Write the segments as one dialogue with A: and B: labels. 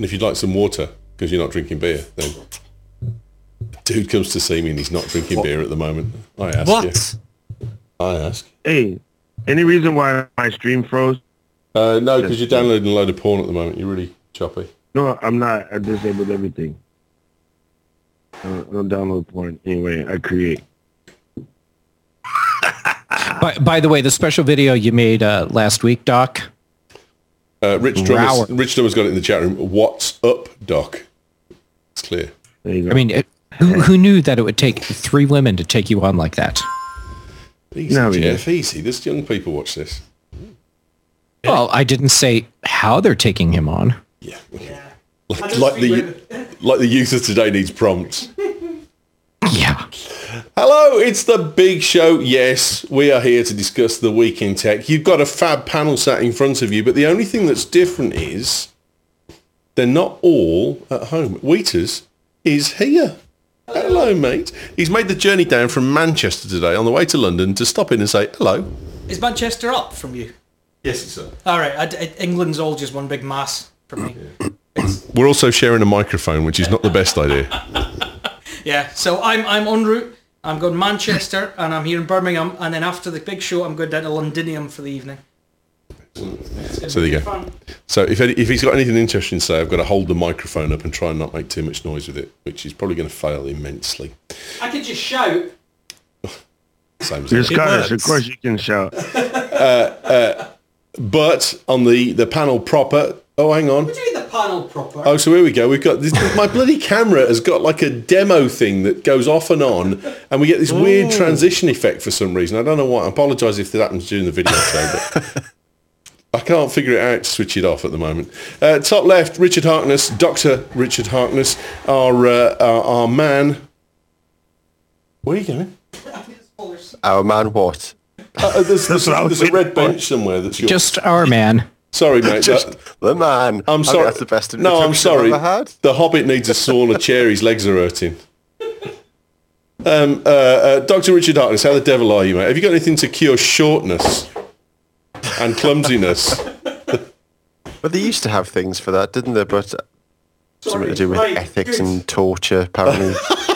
A: And if you'd like some water, because you're not drinking beer, then dude comes to see me and he's not drinking beer at the moment. I ask
B: What?
A: you. I ask.
C: Hey, any reason why my stream froze?
A: No, because you're downloading a load of porn at the moment. You're really choppy.
C: No, I'm not. I disabled everything. I don't download porn. Anyway, I create.
B: By the way, the special video you made last week, Doc.
A: Rich Drummer's got it in the chat room. What's up, Doc? It's clear.
C: There you go.
B: I mean, who knew that it would take 3 women to take you on like that?
A: Easy,
C: No,
A: Jeff, easy. There's young people watch this.
B: Well, I didn't say how they're taking him on.
A: Yeah. Like the youth of today needs prompts.
B: Yeah.
A: Hello, it's the big show. Yes, we are here to discuss the week in tech. You've got a fab panel sat in front of you, but the only thing that's different is they're not all at home. Wheaters is here. Hello, mate. He's made the journey down from Manchester today on the way to London to stop in and say hello.
D: Is Manchester up from you?
A: Yes, it's up.
D: All right, England's all just one big mass for me.
A: We're also sharing a microphone, which is not the best idea.
D: Yeah, so I'm en route. I'm going Manchester, and I'm here in Birmingham, and then after the big show, I'm going down to Londinium for the evening.
A: So there you go.
D: Fun.
A: So if he's got anything interesting to say, I've got to hold the microphone up and try and not make too much noise with it, which is probably going to fail immensely.
D: I could just shout.
A: Same as
C: You're
A: that.
C: Scottish. Of course you can shout.
A: But on the panel proper... Oh, hang on.
D: What do you mean the panel proper?
A: Oh, so here we go. We've got this, my bloody camera has got like a demo thing that goes off and on, and we get this weird transition effect for some reason. I don't know why. I apologise if that happens during the video show, but I can't figure it out to switch it off at the moment. Top left, Richard Harkness, Dr. Richard Harkness, our man. Where are you going?
E: Our man what?
A: There's a red bench somewhere that's yours.
B: Just our man.
A: Sorry, mate.
E: Just the man.
A: I'm sorry.
E: That's the best
A: No, I'm
E: introduction
A: sorry.
E: I've ever had.
A: The Hobbit needs a smaller chair. His legs are hurting. Dr. Richard Harkness, how the devil are you, mate? Have you got anything to cure shortness and clumsiness?
E: But they used to have things for that, didn't they? But something to do with ethics and torture, apparently.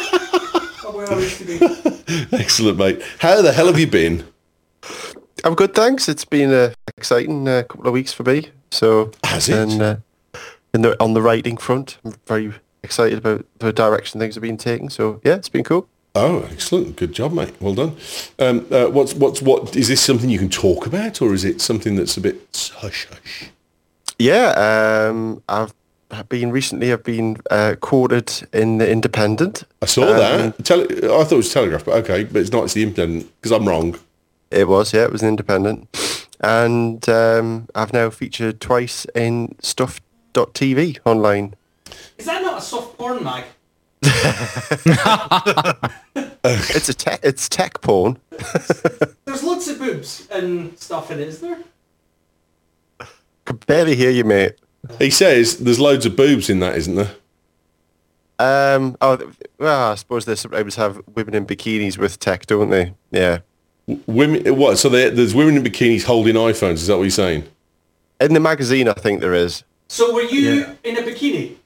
A: Excellent, mate. How the hell have you been?
E: I'm good, thanks. It's been an exciting couple of weeks for me. So,
A: Has it?
E: And on the writing front, I'm very excited about the direction things have been taken. So, yeah, it's been cool.
A: Oh, excellent. Good job, mate. Well done. What is this something you can talk about, or is it something that's a bit hush-hush?
E: Yeah, I've been quoted in the Independent.
A: I saw that. I thought it was Telegraph, but okay. But it's not. It's the Independent, because I'm wrong.
E: It was, yeah. It was an Independent. And I've now featured twice in Stuff.tv online.
D: Is that not a soft porn mag?
E: It's tech porn.
D: There's lots of boobs and stuff in it, is there?
E: I can barely hear you, mate.
A: He says there's loads of boobs in that, isn't there?
E: Well, I suppose they sometimes have women in bikinis with tech, don't they? Yeah.
A: Women, what? So there's women in bikinis holding iPhones. Is that what you're saying?
E: In the magazine, I think there is.
D: So were you in a bikini?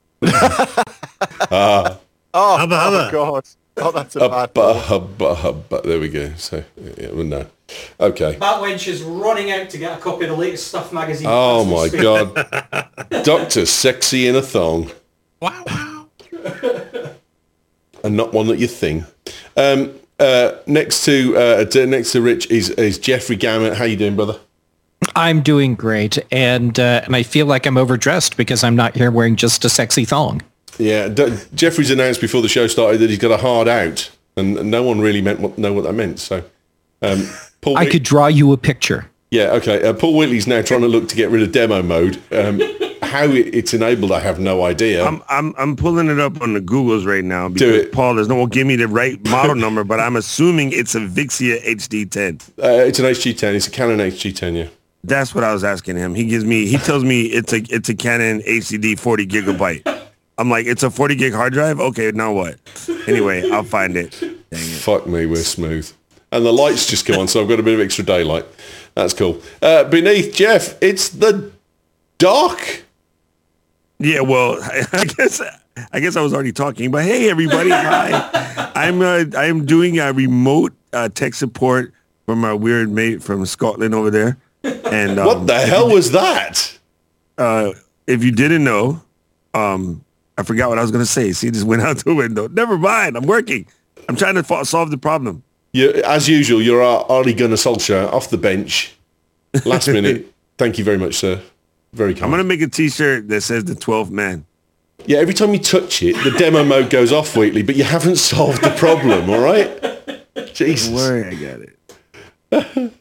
E: Oh God! Oh, that's a bad
A: but there we go. So yeah, well, no. Okay.
D: That wench is running out to get a copy of the latest Stuff magazine.
A: Oh my God. Dr. Sexy in a thong.
B: Wow.
A: And not one that you think. Next to Rich is Jeffrey Gammett. How you doing, brother?
B: I'm doing great, and I feel like I'm overdressed because I'm not here wearing just a sexy thong.
A: Yeah, Jeffrey's announced before the show started that he's got a hard out, and no one really know what that meant. So, Paul,
B: I could draw you a picture.
A: Yeah, okay. Paul Whitley's now trying to look to get rid of demo mode. How it's enabled, I have no idea.
C: I'm pulling it up on the Googles right now because
A: Do it.
C: Paul does not give me the right model number, but I'm assuming it's a Vixia HD10.
A: It's an HG10. It's a Canon HG10. Yeah.
C: That's what I was asking him. He tells me it's a Canon HDD 40 gigabyte. I'm like, it's a 40 gig hard drive? Okay, now what? Anyway, I'll find it. Dang it.
A: Fuck me, we're smooth. And the lights just come on, so I've got a bit of extra daylight. That's cool. Beneath Jeff, it's the Doc.
C: Yeah, well, I guess I was already talking, but hey, everybody, hi. I'm doing a remote tech support from our weird mate from Scotland over there. And
A: What the hell was that?
C: if you didn't know, I forgot what I was going to say. See, it just went out the window. Never mind. I'm working. I'm trying to solve the problem.
A: As usual, you're Ole Gunnar Solskjaer off the bench. Last minute. Thank you very much, sir. Very kind.
C: I'm going to make a T-shirt that says the 12th man.
A: Yeah, every time you touch it, the demo mode goes off weekly, but you haven't solved the problem, all right? Jesus.
C: Don't worry, I got it.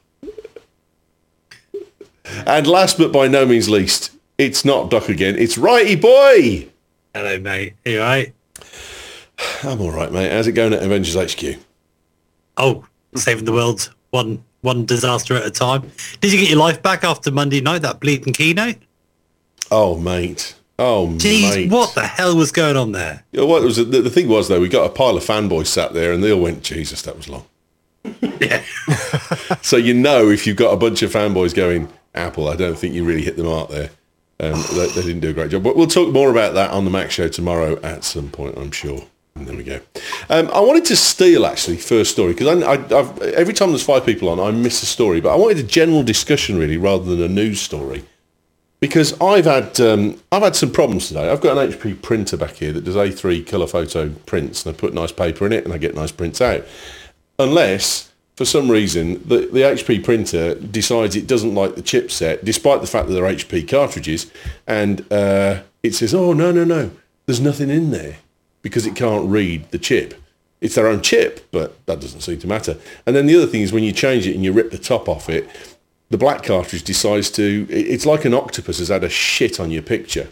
A: And last but by no means least, it's not Doc again. It's Righty Boy.
F: Hello, mate. Are you all right?
A: I'm all right, mate. How's it going at Avengers HQ?
F: Oh, saving the world one disaster at a time. Did you get your life back after Monday night, that bleeding keynote?
A: Oh, mate. Oh,
F: Jeez,
A: mate.
F: what the hell was going on there?
A: You know, what was the thing was, though, we got a pile of fanboys sat there and they all went, Jesus, that was long.
F: Yeah.
A: So you know if you've got a bunch of fanboys going, Apple, I don't think you really hit the mark there. They didn't do a great job. But we'll talk more about that on the Mac Show tomorrow at some point, I'm sure. And there we go. I wanted to steal, actually, first story, because I've every time there's 5 people on, I miss a story. But I wanted a general discussion, really, rather than a news story. Because I've had some problems today. I've got an HP printer back here that does A3 colour photo prints, and I put nice paper in it, and I get nice prints out. Unless, for some reason, the HP printer decides it doesn't like the chipset, despite the fact that they're HP cartridges, and it says, oh, no, there's nothing in there, because it can't read the chip. It's their own chip, but that doesn't seem to matter. And then the other thing is when you change it and you rip the top off it, the black cartridge decides to... It's like an octopus has had a shit on your picture.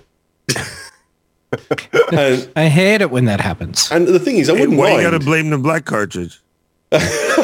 A: And
B: I hate it when that happens.
A: the thing is, I wouldn't
C: Why
A: mind...
C: you got to blame the black cartridge?
A: I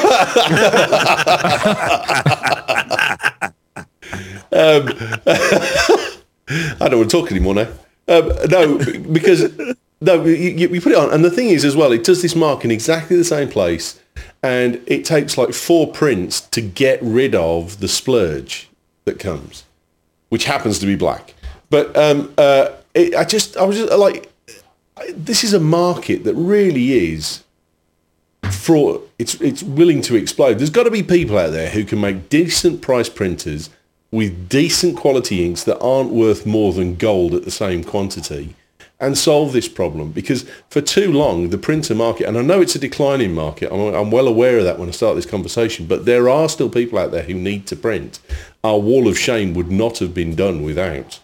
A: don't want to talk anymore now. No, because... No, you put it on, and the thing is as well, it does this mark in exactly the same place, and it takes like 4 prints to get rid of the splurge that comes, which happens to be black. But I was just like, this is a market that really is fraud. It's willing to explode. There's got to be people out there who can make decent price printers with decent quality inks that aren't worth more than gold at the same quantity, and solve this problem, because for too long the printer market, and I know it's a declining market, I'm well aware of that when I start this conversation, but there are still people out there who need to print. Our wall of shame would not have been done without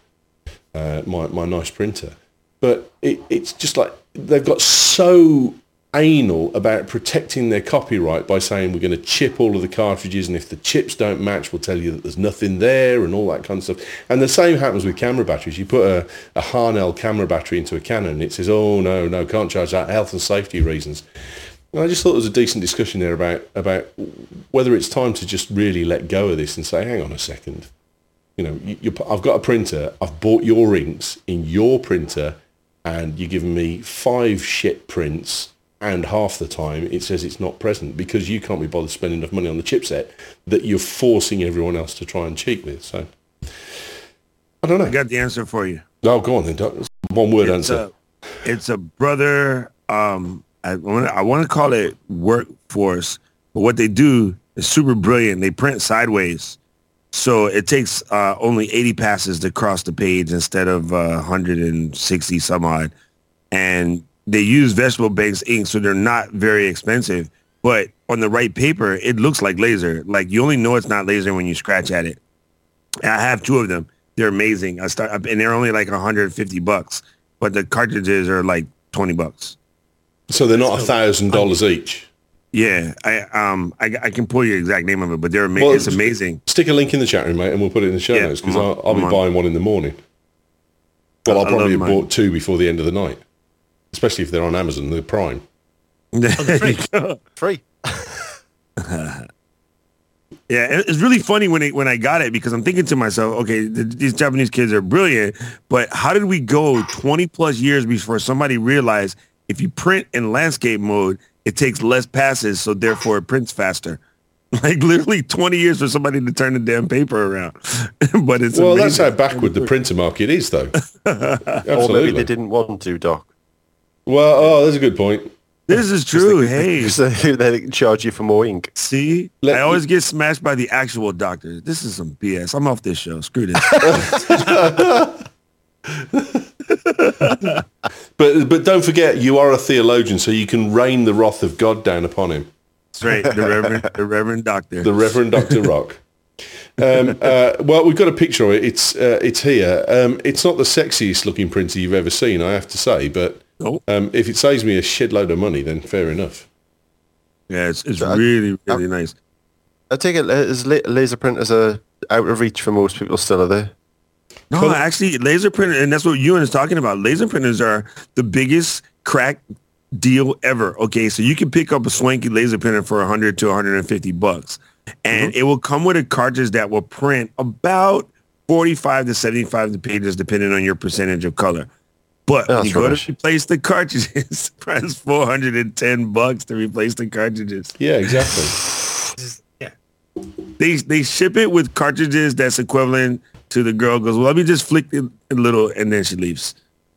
A: my nice printer. But it's just like they've got so anal about protecting their copyright by saying we're going to chip all of the cartridges, and if the chips don't match, we'll tell you that there's nothing there and all that kind of stuff. And the same happens with camera batteries. You put a Harnell camera battery into a Canon, and it says, oh, no, can't charge that, health and safety reasons. And I just thought there was a decent discussion there about whether it's time to just really let go of this and say, hang on a second. You know, I've got a printer, I've bought your inks in your printer, and you're giving me 5 shit prints, and half the time it says it's not present because you can't be bothered spending enough money on the chipset that you're forcing everyone else to try and cheat with. So, I don't know.
C: I got the answer for you.
A: Oh, go on then. One word answer.
C: It's a brother, I want to call it workforce, but what they do is super brilliant. They print sideways. So it takes only 80 passes to cross the page instead of 160 some odd. And they use vegetable banks ink, so they're not very expensive. But on the right paper, it looks like laser. Like, you only know it's not laser when you scratch at it. And I have 2 of them. They're amazing. And they're only like $150, but the cartridges are like $20.
A: So they're not $1,000 each.
C: Yeah, I can pull your exact name of it, but they're amazing.
A: Well,
C: it's amazing.
A: Stick a link in the chat room, mate, and we'll put it in the show notes, because I'll be buying one in the morning. Well, I'll probably have bought 2 before the end of the night, especially if they're on Amazon, they're Prime.
E: Free.
C: Yeah, it's really funny when I got it, because I'm thinking to myself, okay, these Japanese kids are brilliant, but how did we go 20 plus years before somebody realized if you print in landscape mode, it takes less passes, so therefore it prints faster? Like literally 20 years for somebody to turn the damn paper around. But it's
A: Well,
C: amazing.
A: that's how backward the printer market is, though.
E: Or maybe
A: Absolutely.
E: they didn't want to, Doc.
A: Well, oh, that's a good point.
C: This is true. Hey,
E: So they charge you for more ink.
C: see,
A: Let
C: I
A: me-
C: always get smashed by the actual doctor. This is some BS. I'm off this show. Screw this.
A: But don't forget, you are a theologian, so you can rain the wrath of God down upon him.
C: That's right. The Reverend Doctor.
A: The Reverend Dr. Rock. Well, we've got a picture of it. It's here. It's not the sexiest looking printer you've ever seen, I have to say, but
C: Nope.
A: if it saves me a shit load of money, then fair enough.
C: Yeah, it's really, really nice.
E: I take it as laser printers are out of reach for most people still, are they?
C: No, actually, laser printer, and that's what Ewan is talking about. Laser printers are the biggest crack deal ever. Okay, so you can pick up a swanky laser printer for $100 to $150, and it will come with a cartridge that will print about 45 to 75 pages, depending on your percentage of color. But when
E: That's
C: you go
E: rubbish.
C: to replace the cartridges, price $410 to replace the cartridges.
A: Yeah, exactly.
F: Yeah.
C: They ship it with cartridges that's equivalent to the girl goes, well, let me just flick it a little, and then she leaves.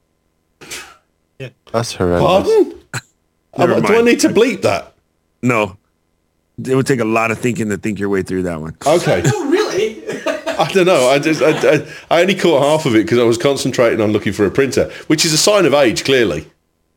E: That's horrendous.
A: Pardon?
C: Never
A: Do I
C: mind.
A: need to bleep that?
C: No, it would take a lot of thinking to think your way through that one.
A: Okay.
D: Oh, really?
A: I don't know. I only caught half of it because I was concentrating on looking for a printer, which is a sign of age, clearly.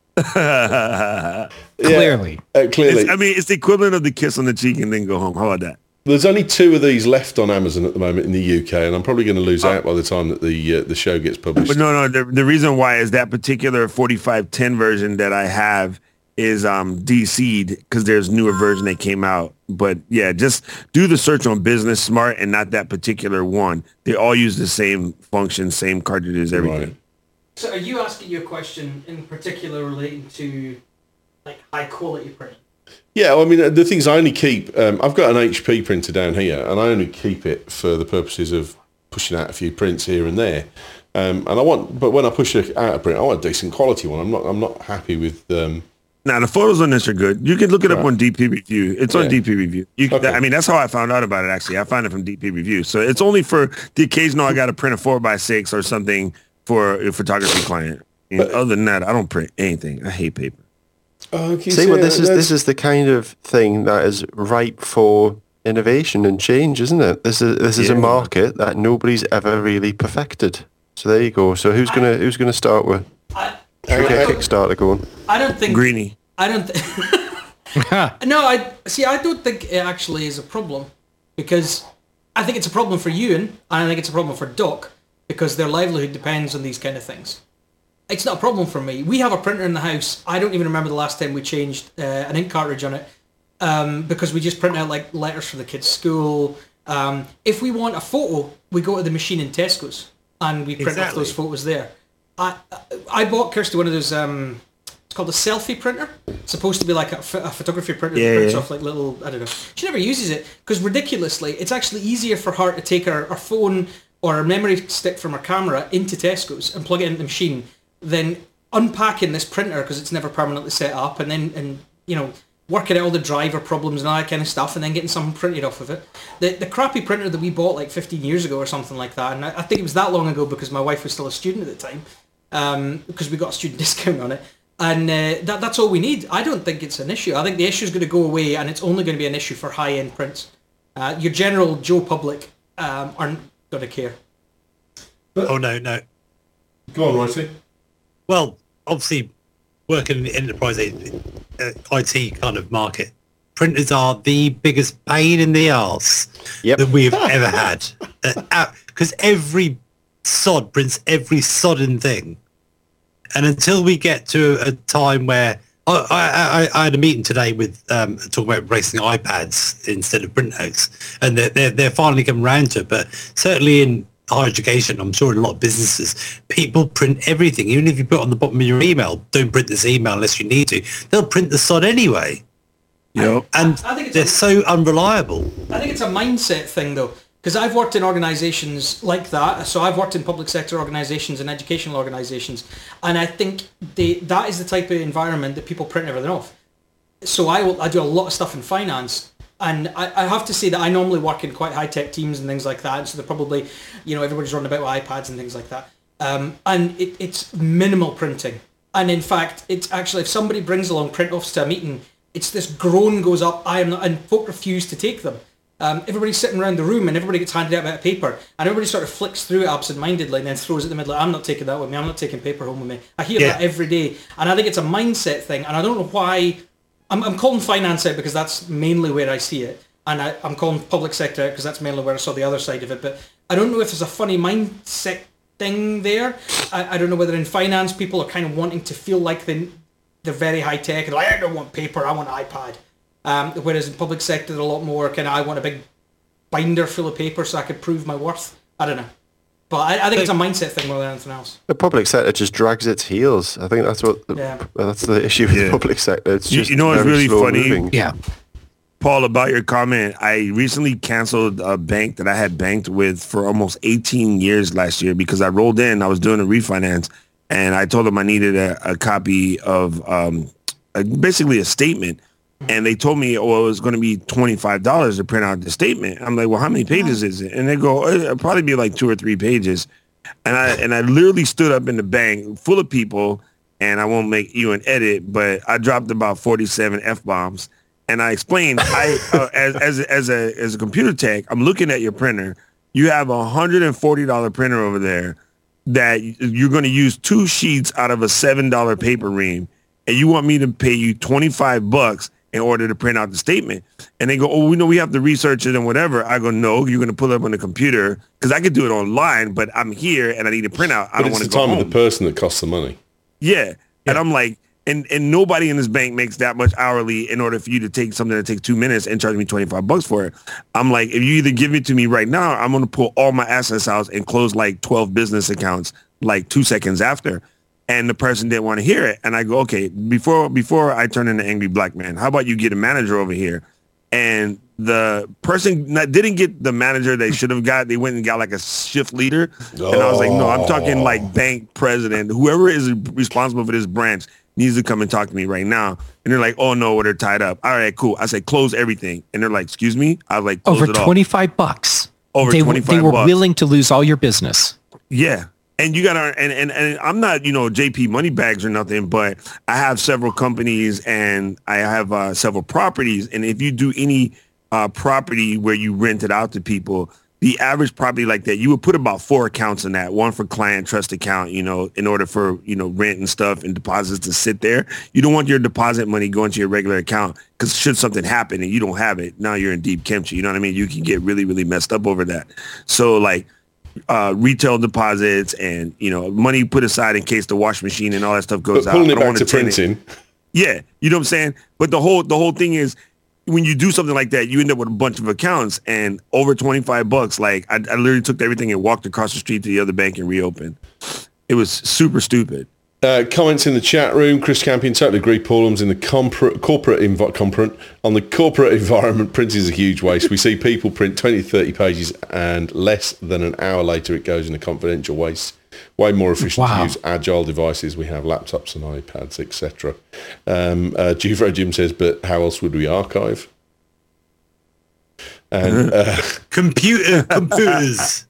B: Clearly.
A: Clearly.
C: I mean, it's the equivalent of the kiss on the cheek and then go home. How about that?
A: There's only 2 of these left on Amazon at the moment in the UK, and I'm probably going to lose out by the time that the show gets published.
C: But no, the reason why is that particular 4510 version that I have is DC'd because there's newer version that came out. But yeah, just do the search on Business Smart and not that particular one. They all use the same function, same cartridges, everything.
A: Right.
D: So are you asking your question in particular relating to like high quality print?
A: Yeah, well, I mean, the things I only keep, I've got an HP printer down here, and I only keep it for the purposes of pushing out a few prints here and there. But when I push out a print, I want a decent quality one. I'm not happy with.
C: Now the photos on this are good. You can look it up on DP Review. It's on
A: Yeah.
C: DP Review. You can,
A: Okay.
C: I mean, that's how I found out about it. Actually, I found it from DP Review. So it's only for the occasional. I got to print a 4x6 or something for a photography client. And other than that, I don't print anything. I hate paper.
E: See, well, this is the kind of thing that is ripe for innovation and change, isn't it? This is a market that nobody's ever really perfected. So there you go. So who's gonna start with? Get Kickstarter going.
D: I don't think
C: Greenie.
D: I don't. No, I don't think it actually is a problem because I think it's a problem for Ewan and I think it's a problem for Doc because their livelihood depends on these kind of things. It's not a problem for me. We have a printer in the house. I don't even remember the last time we changed an ink cartridge on it because we just print out like letters for the kids' school. If we want a photo, we go to the machine in Tesco's and we print off those photos there. I bought Kirsty one of those. It's called a selfie printer. It's supposed to be like a photography printer that prints off like little. I don't know. She never uses it because ridiculously, it's actually easier for her to take her phone or a memory stick from her camera into Tesco's and plug it into the machine than unpacking this printer because it's never permanently set up and working out all the driver problems and all that kind of stuff and then getting something printed off of it. The crappy printer that we bought like 15 years ago or something like that, and I think it was that long ago because my wife was still a student at the time, because we got a student discount on it. And that's all we need. I don't think it's an issue. I think the issue is going to go away and it's only going to be an issue for high-end prints. Your general Joe public aren't going to care.
F: Oh, no.
A: Go on, Righty.
F: Well, obviously, working in the enterprise IT kind of market, printers are the biggest pain in the arse that we've ever had. Because every sod prints every sodden thing. And until we get to a time where... I had a meeting today with talking about replacing iPads instead of printouts, and they're finally coming around to it. But certainly in higher education, I'm sure in a lot of businesses, people print everything. Even if you put on the bottom of your email, don't print this email unless you need to. They'll print the sod anyway.
C: Yep.
F: And
D: I think it's
F: they're so unreliable.
D: I think it's a mindset thing, though, because I've worked in organisations like that. So I've worked in public sector organisations and educational organisations, and I think that is the type of environment that people print everything off. So I do a lot of stuff in finance, And I have to say that I normally work in quite high-tech teams and things like that, so they're probably, everybody's running about with iPads and things like that. And it's minimal printing. And in fact, it's actually, if somebody brings along print-offs to a meeting, it's this groan goes up, and folk refuse to take them. Everybody's sitting around the room and everybody gets handed out a bit of paper and everybody sort of flicks through it absent-mindedly and then throws it in the middle. I'm not taking that with me. I'm not taking paper home with me. I hear that every day. And I think it's a mindset thing. And I don't know why. I'm calling finance out because that's mainly where I see it. And I'm calling public sector out because that's mainly where I saw the other side of it. But I don't know if there's a funny mindset thing there. I don't know whether in finance people are kind of wanting to feel like they're very high-tech. And like, I don't want paper. I want an iPad. Whereas in public sector, they're a lot more kind of, I want a big binder full of paper so I could prove my worth. I don't know. But I think it's a mindset thing more than anything else.
E: The public sector just drags its heels. I think that's what that's the issue with the public sector. It's just
C: what's really funny?
E: Moving.
B: Yeah.
C: Paul, about your comment, I recently canceled a bank that I had banked with for almost 18 years last year because I rolled in, I was doing a refinance, and I told them I needed a copy of basically a statement. And they told me, it was going to be $25 to print out the statement. I'm like, well, how many pages is it? And they go, it'll probably be like 2 or 3 pages. And I literally stood up in the bank full of people, and I won't make you an edit, but I dropped about 47 F-bombs. And I explained, as a computer tech, I'm looking at your printer. You have a $140 printer over there that you're going to use 2 sheets out of a $7 paper ream, and you want me to pay you $25 in order to print out the statement. And they go, we know we have to research it and whatever. I go, no, you're going to pull it up on the computer because I could do it online, but I'm here and I need a printout. I don't want to go home.
A: It's the time of the person that costs the money.
C: Yeah. And I'm like, and nobody in this bank makes that much hourly in order for you to take something that takes 2 minutes and charge me $25 for it. I'm like, if you either give it to me right now, I'm going to pull all my assets out and close like 12 business accounts like 2 seconds after. And the person didn't want to hear it. And I go, okay, before I turn into angry black man, how about you get a manager over here? And the person didn't get the manager they should have got. They went and got like a shift leader. And I was like, no, I'm talking like bank president. Whoever is responsible for this branch needs to come and talk to me right now. And they're like, oh, no, they're tied up. All right, cool. I said, close everything. And they're like, excuse me? I was like, close
B: over
C: it all.
B: $25.
C: Over $25.
B: They were willing to lose all your business.
C: Yeah. And you got to, and I'm not, JP Moneybags or nothing, but I have several companies and I have several properties. And if you do any property where you rent it out to people, the average property like that, you would put about 4 accounts in that. One for client trust account, in order for, rent and stuff and deposits to sit there. You don't want your deposit money going to your regular account because should something happen and you don't have it, now you're in deep kimchi. You know what I mean? You can get really, really messed up over that. So like, retail deposits and money put aside in case the wash machine and all that stuff goes out.
A: Pulling it back to printing.
C: Yeah, you know what I'm saying? But the whole thing is when you do something like that, you end up with a bunch of accounts and over $25. Like I literally took everything and walked across the street to the other bank and reopened. It was super stupid.
A: Comments in the chat room. Chris Campion, totally agree. Paulum's in the corporate environment. Printing is a huge waste. We see people print 20 to 30 pages and less than an hour later it goes in a confidential waste. Way more efficient to use agile devices. We have laptops and iPads, etc. Juvro Jim says, but how else would we archive? And
F: computers.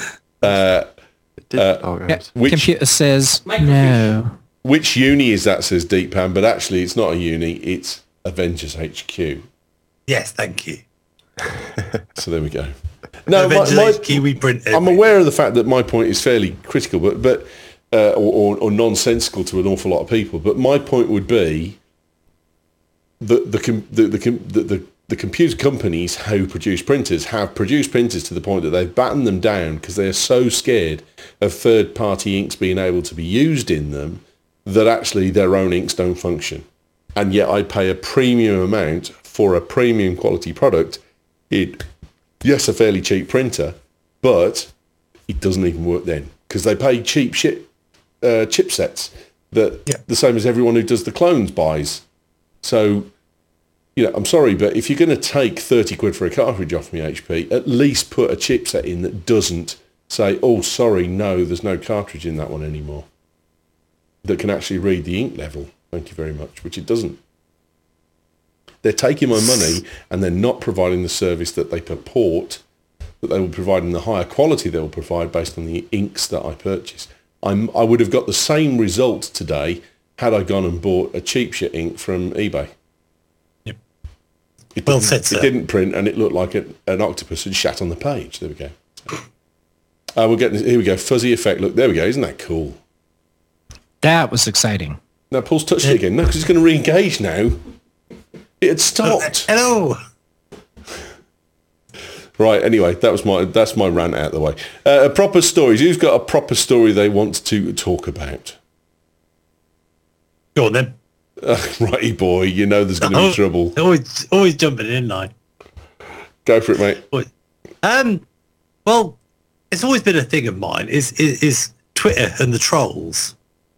B: Computer says no.
A: Which uni is that, says Deep Pan, but actually it's not a uni, it's Avengers HQ.
F: Yes, thank you.
A: So there we go. No,
F: Avengers HQ, we print everything.
A: I'm aware of the fact that my point is fairly critical, but or nonsensical to an awful lot of people. But my point would be that the computer companies who produce printers have produced printers to the point that they've battened them down because they are so scared of third-party inks being able to be used in them that actually their own inks don't function. And yet I pay a premium amount for a premium quality product. Yes, a fairly cheap printer, but it doesn't even work then because they pay cheap chipsets that the same as everyone who does the clones buys. So, I'm sorry, but if you're going to take 30 quid for a cartridge off me, HP, at least put a chipset in that doesn't say, oh, sorry, no, there's no cartridge in that one anymore, that can actually read the ink level. Thank you very much, which it doesn't. They're taking my money and they're not providing the service that they purport that they will provide in the higher quality they will provide based on the inks that I purchase. I would have got the same result today had I gone and bought a cheap shit ink from eBay.
F: Yep.
A: It didn't print and it looked like an octopus had shat on the page. There we go. We're getting, here we go, fuzzy effect. Look, there we go. Isn't that cool?
B: That was exciting.
A: Now, Paul's touched it again. No, because it's going to re-engage now. It had stopped.
F: Hello.
A: Right, anyway, that's my rant out of the way. Proper stories. Who's got a proper story they want to talk about?
F: Go on then.
A: Righty boy, you know there's going to be trouble.
F: Always jumping in line.
A: Go for it, mate.
F: Well, it's always been a thing of mine is Twitter and the trolls.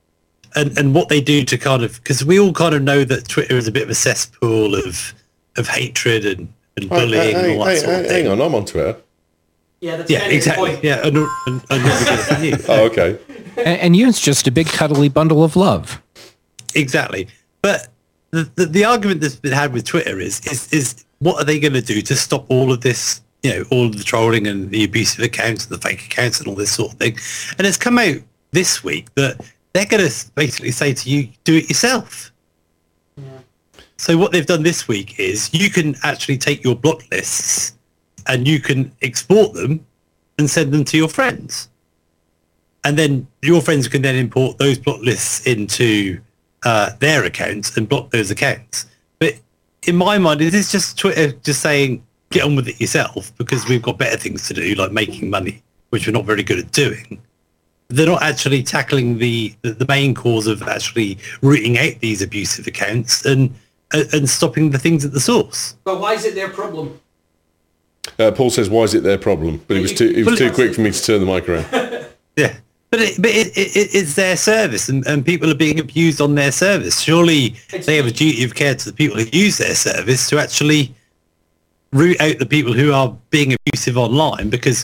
F: And what they do to kind of, because we all kind of know that Twitter is a bit of a cesspool of hatred and bullying and all that sort of thing.
A: Hang on, I'm on Twitter.
D: Yeah, that's
F: exactly. Yeah, and not you.
A: Oh, okay.
B: And Ewan's just a big cuddly bundle of love.
F: Exactly. But the argument that's been had with Twitter is what are they going to do to stop all of this, all of the trolling and the abusive accounts and the fake accounts and all this sort of thing? And it's come out this week that they're going to basically say to you, do it yourself. Yeah. So what they've done this week is you can actually take your block lists and you can export them and send them to your friends. And then your friends can then import those block lists into their accounts and block those accounts. But in my mind, it is just Twitter just saying, get on with it yourself because we've got better things to do, like making money, which we're not very good at doing. They're not actually tackling the main cause of actually rooting out these abusive accounts and stopping the things at the source.
D: But why is it their problem?
A: Paul says, why is it their problem? But it was too quick for me to turn the mic around.
F: Yeah. But it's their service and people are being abused on their service. Surely they have a duty of care to the people who use their service to actually root out the people who are being abusive online, because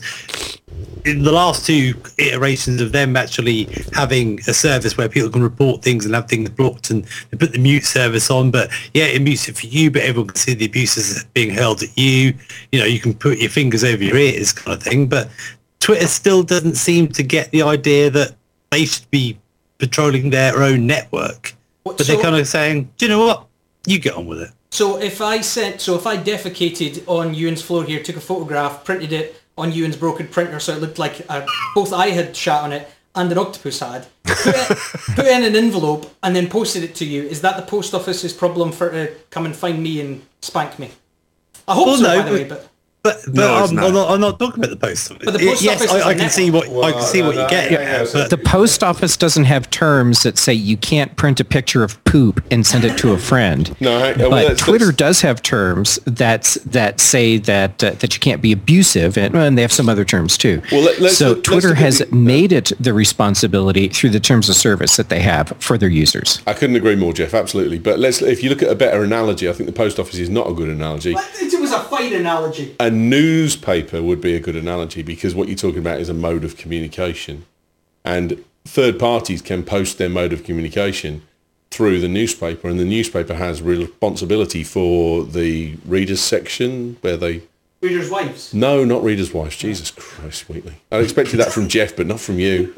F: in the last two iterations of them actually having a service where people can report things and have things blocked and they put the mute service on, but it mutes it for you, but everyone can see the abuse is being hurled at you. You can put your fingers over your ears kind of thing. But Twitter still doesn't seem to get the idea that they should be patrolling their own network. But they're kind of saying, do you know what? You get on with it.
D: So if I defecated on Ewan's floor here, took a photograph, printed it on Ewan's broken printer so it looked like both I had shat on it and an octopus had, put it in an envelope and then posted it to you, is that the post office's problem for to come and find me and spank me? I hope by the way, but...
F: I'm not talking about the post office.
D: But the post office
F: I can see what you get. But
B: the post office doesn't have terms that say you can't print a picture of poop and send it to a friend. But Twitter does have terms that say that you can't be abusive, and they have some other terms too. Twitter has made it the responsibility through the terms of service that they have for their users.
A: I couldn't agree more, Jeff. Absolutely. But if you look at a better analogy, I think the post office is not a good analogy.
D: It was a fine analogy.
A: A newspaper would be a good analogy because what you're talking about is a mode of communication, and third parties can post their mode of communication through the newspaper, and the newspaper has responsibility for the readers section where they...
D: Readers' wives?
A: No, not readers' wives. Jesus Christ, Wheatley. I expected that from Jeff, but not from you.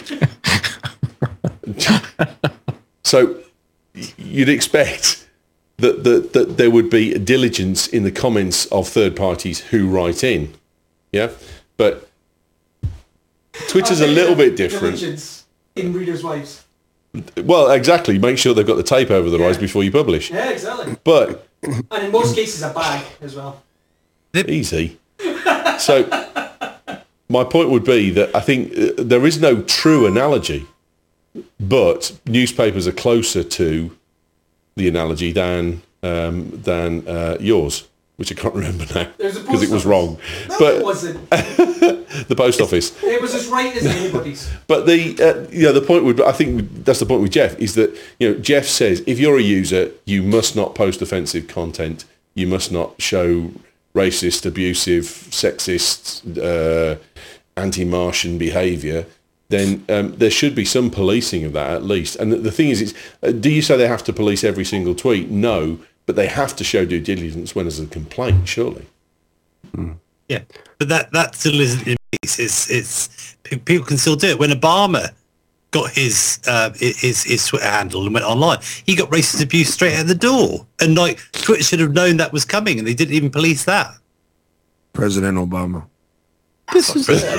A: So you'd expect that there would be diligence in the comments of third parties who write in, but Twitter's a little bit different.
D: Diligence in readers' wives.
A: Well, exactly. Make sure they've got the tape over their eyes before you publish.
D: Yeah, exactly.
A: But
D: and in most cases, a bag as well.
A: Easy. So my point would be that I think there is no true analogy, but newspapers are closer to the analogy than yours, which I can't remember now because it was wrong.
D: No,
A: but
D: it wasn't.
A: The post office.
D: It was as right as anybody's.
A: But the point would, I think that's the point with Jeff, is that Jeff says if you're a user, you must not post offensive content. You must not show racist, abusive, sexist, anti-Martian behaviour. Then there should be some policing of that at least. And the thing is, do you say they have to police every single tweet? No, but they have to show due diligence when there's a complaint, surely.
F: Yeah, but that still isn't in place. It's people can still do it. When Obama got his Twitter handle and went online, he got racist abuse straight out the door, and like Twitter should have known that was coming, and they didn't even police that.
C: President Obama.
F: But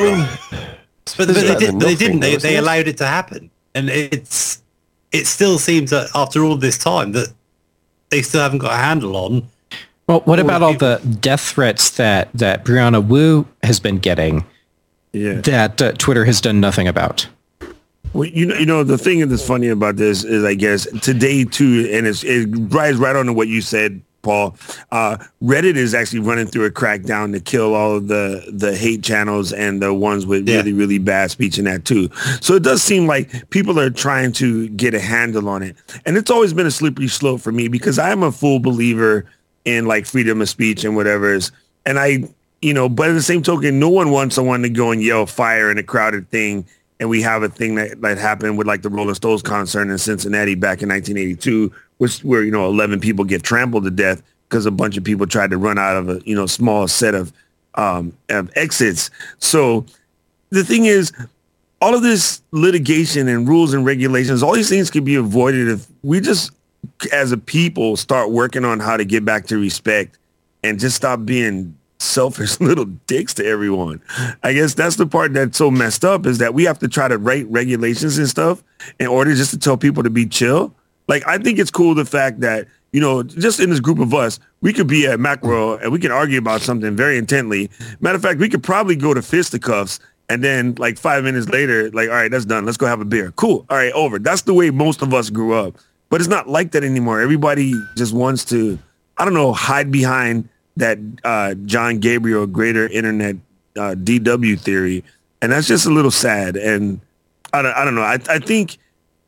F: they didn't. They allowed it to happen, and it still seems that after all this time that they still haven't got a handle on.
B: Well, what about all the death threats that Brianna Wu has been getting?
C: Yeah,
B: that Twitter has done nothing about.
C: Well, you know, the thing that's funny about this is, I guess today too, and it rides right on to what you said, Paul. Reddit is actually running through a crackdown to kill all of the hate channels and the ones with really, really bad speech in that too. So it does seem like people are trying to get a handle on it. And it's always been a slippery slope for me because I'm a full believer in like freedom of speech and whatever's. And but at the same token, no one wants someone to go and yell fire in a crowded thing. And we have a thing that happened with like the Rolling Stones concert in Cincinnati back in 1982, where 11 people get trampled to death because a bunch of people tried to run out of a small set of exits. So the thing is, all of this litigation and rules and regulations, all these things could be avoided if we just, as a people, start working on how to get back to respect and just stop being selfish little dicks to everyone. I guess that's the part that's so messed up, is that we have to try to write regulations and stuff in order just to tell people to be chill. Like, I think it's cool the fact that, just in this group of us, we could be at Macworld and we can argue about something very intently. Matter of fact, we could probably go to fisticuffs and then like 5 minutes later, like, all right, that's done. Let's go have a beer. Cool. All right, over. That's the way most of us grew up. But it's not like that anymore. Everybody just wants to, hide behind that John Gabriel greater internet DW theory. And that's just a little sad. And I don't know. I think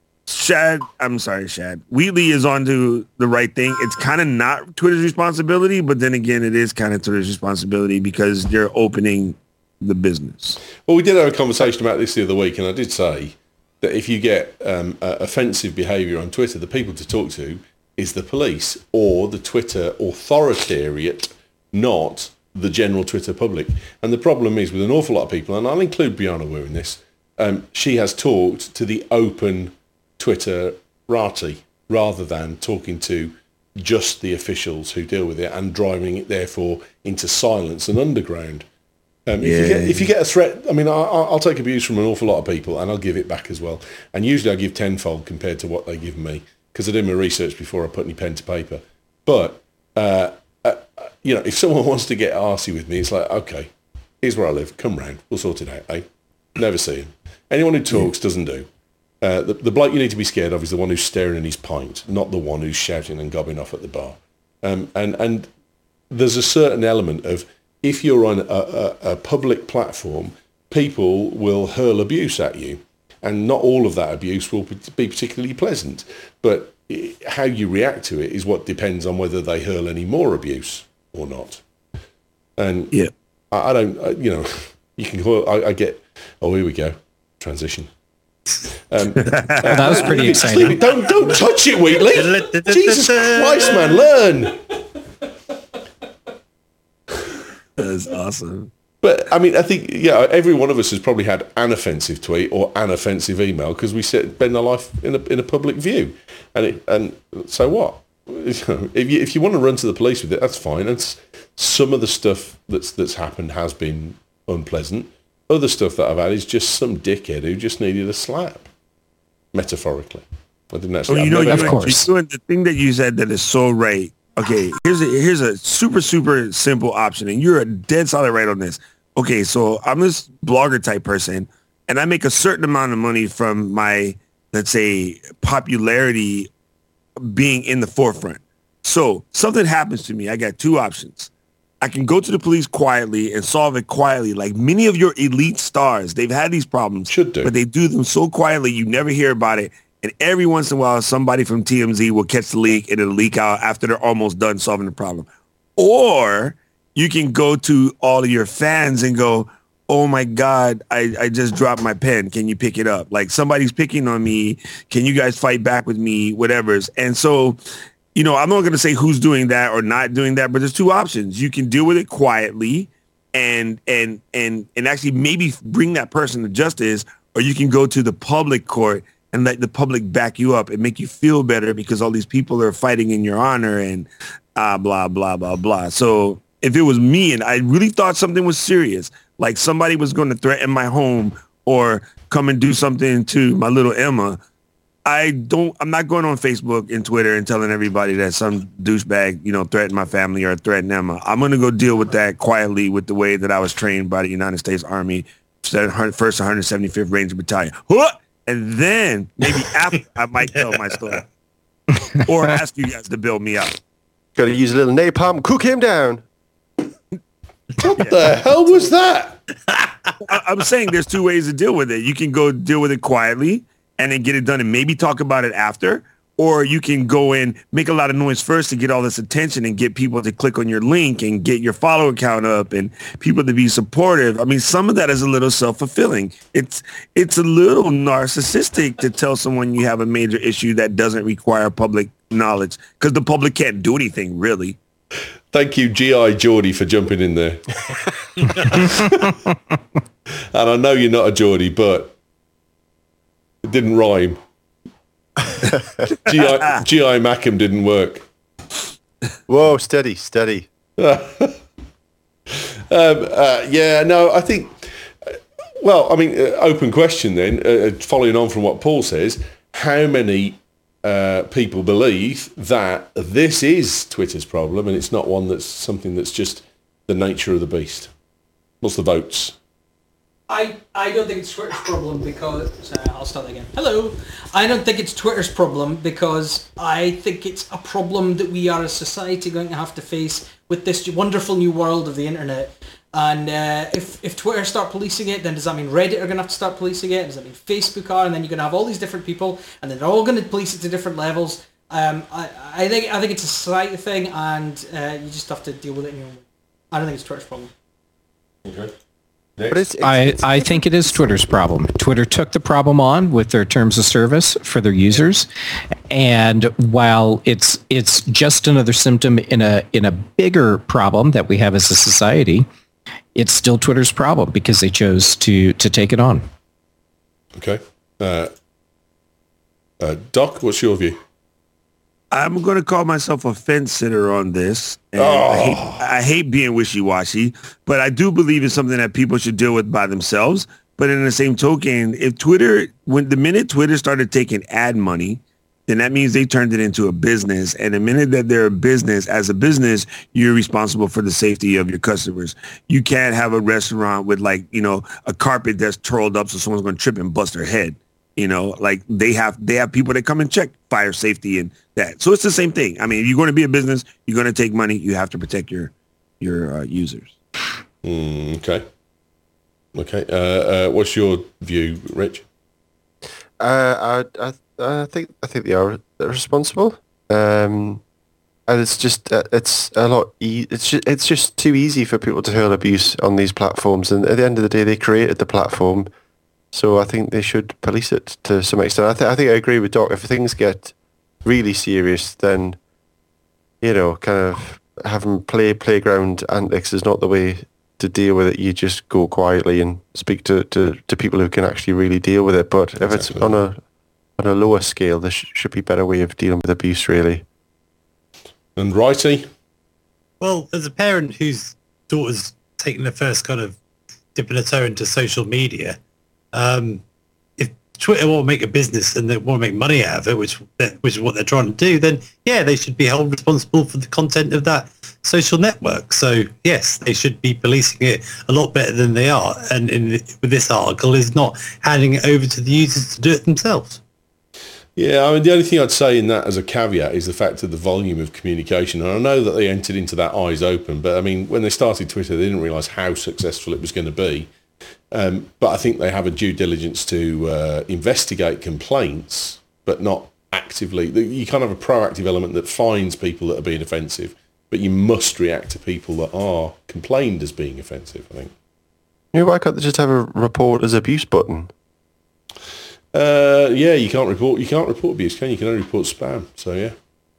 C: Wheatley is onto the right thing. It's kind of not Twitter's responsibility, but then again, it is kind of Twitter's responsibility because they're opening the business.
A: Well, we did have a conversation about this the other week, and I did say that if you get offensive behaviour on Twitter, the people to talk to is the police or the Twitter authoritariat, not the general Twitter public. And the problem is with an awful lot of people, and I'll include Brianna Wu in this, she has talked to the open Twitterati rather than talking to just the officials who deal with it and driving it, therefore, into silence and underground. If you get a threat, I'll take abuse from an awful lot of people and I'll give it back as well. And usually I give tenfold compared to what they give me because I do my research before I put any pen to paper. But, if someone wants to get arsey with me, it's like, okay, here's where I live. Come round. We'll sort it out, eh? Never see him. Anyone who talks doesn't do. The bloke you need to be scared of is the one who's staring in his pint, not the one who's shouting and gobbing off at the bar. And there's a certain element of, if you're on a public platform, people will hurl abuse at you. And not all of that abuse will be particularly pleasant. But how you react to it is what depends on whether they hurl any more abuse or not. And I don't, you can call I get, here we go, transition.
B: That was pretty exciting.
A: Don't touch it, Wheatley. Jesus Christ, man, learn.
C: That's awesome.
A: But I think every one of us has probably had an offensive tweet or an offensive email because we spend our life in a public view, and so what? If you want to run to the police with it, that's fine. And some of the stuff that's happened has been unpleasant. Other stuff that I've had is just some dickhead who just needed a slap, metaphorically. I didn't actually.
B: Of course.
C: The thing that you said that is so right. Okay, here's a super, super simple option, and you're a dead solid right on this. Okay, so I'm this blogger type person, and I make a certain amount of money from my, let's say, popularity being in the forefront. So something happens to me. I got two options. I can go to the police quietly and solve it quietly. Like many of your elite stars, they've had these problems.
A: Should do.
C: But they do them so quietly, you never hear about it. And every once in a while, somebody from TMZ will catch the leak and it'll leak out after they're almost done solving the problem. Or you can go to all of your fans and go, oh my God, I just dropped my pen. Can you pick it up? Like somebody's picking on me. Can you guys fight back with me? Whatever's. And so, you know, I'm not going to say who's doing that or not doing that, but there's two options. You can deal with it quietly and actually maybe bring that person to justice, or you can go to the public court and let the public back you up and make you feel better because all these people are fighting in your honor and blah, blah, blah, blah. So if it was me and I really thought something was serious, like somebody was going to threaten my home or come and do something to my little Emma, I'm not going on Facebook and Twitter and telling everybody that some douchebag, you know, threatened my family or threatened Emma. I'm going to go deal with that quietly with the way that I was trained by the United States Army, 1st 175th Ranger Battalion. And then maybe after I might tell my story or ask you guys to build me up.
E: Got to use a little napalm, cook him down.
A: What the hell was that?
C: I'm saying there's two ways to deal with it. You can go deal with it quietly and then get it done and maybe talk about it after, or you can go in, make a lot of noise first to get all this attention and get people to click on your link and get your follower count up and people to be supportive. I mean, some of that is a little self-fulfilling. It's a little narcissistic to tell someone you have a major issue that doesn't require public knowledge because the public can't do anything, really.
A: Thank you, G.I. Geordie, for jumping in there. And I know you're not a Geordie, but it didn't rhyme. G.I. Mackham didn't work.
E: Whoa, steady.
A: Yeah, no, I think, well, I mean, open question then, following on from what Paul says, how many people believe that this is Twitter's problem and it's not one that's something that's just the nature of the beast? What's the votes?
D: I don't think it's Twitter's problem because... I'll start again. Hello. I don't think it's Twitter's problem because I think it's a problem that we are as society going to have to face with this wonderful new world of the internet. And if Twitter start policing it, then does that mean Reddit are going to have to start policing it? Does that mean Facebook are? And then you're going to have all these different people, and then they're all going to police it to different levels. I think it's a society thing, and you just have to deal with it in your own way. I don't think it's Twitter's problem.
A: Okay.
B: But I think it is Twitter's problem. Twitter took the problem on with their terms of service for their users, and while it's just another symptom in a bigger problem that we have as a society, it's still Twitter's problem because they chose to take it on.
A: Okay, Doc, what's your view?
C: I'm going to call myself a fence sitter on this. And I hate being wishy-washy, but I do believe it's something that people should deal with by themselves. But in the same token, the minute Twitter started taking ad money, then that means they turned it into a business. And the minute that they're as a business, you're responsible for the safety of your customers. You can't have a restaurant with a carpet that's twirled up so someone's going to trip and bust their head. You know, like they have people that come and check fire safety and that. So it's the same thing. I mean, if you're going to be a business, you're going to take money. You have to protect your users.
A: Okay. What's your view, Rich?
E: I think they are responsible. And it's just it's a lot. It's just too easy for people to hurl abuse on these platforms. And at the end of the day, they created the platform. So I think they should police it to some extent. I think I agree with Doc. If things get really serious, then, kind of having playground antics is not the way to deal with it. You just go quietly and speak to people who can actually really deal with it. But if it's on a lower scale, there should be a better way of dealing with abuse, really.
A: And Righty?
F: Well, as a parent whose daughter's taken the first kind of dipping a toe into social media, if Twitter want to make a business and they want to make money out of it, which is what they're trying to do, then yeah, they should be held responsible for the content of that social network. So yes, they should be policing it a lot better than they are. And with this article, is not handing it over to the users to do it themselves.
A: Yeah, I mean, the only thing I'd say in that as a caveat is the fact of the volume of communication. And I know that they entered into that eyes open, but I mean, when they started Twitter, they didn't realise how successful it was going to be. But I think they have a due diligence to investigate complaints, but not actively. You can't have a proactive element that finds people that are being offensive, but you must react to people that are complained as being offensive, I think.
E: Why can't they just have a report as abuse button?
A: Yeah, you can't report abuse, can you? You can only report spam, so yeah.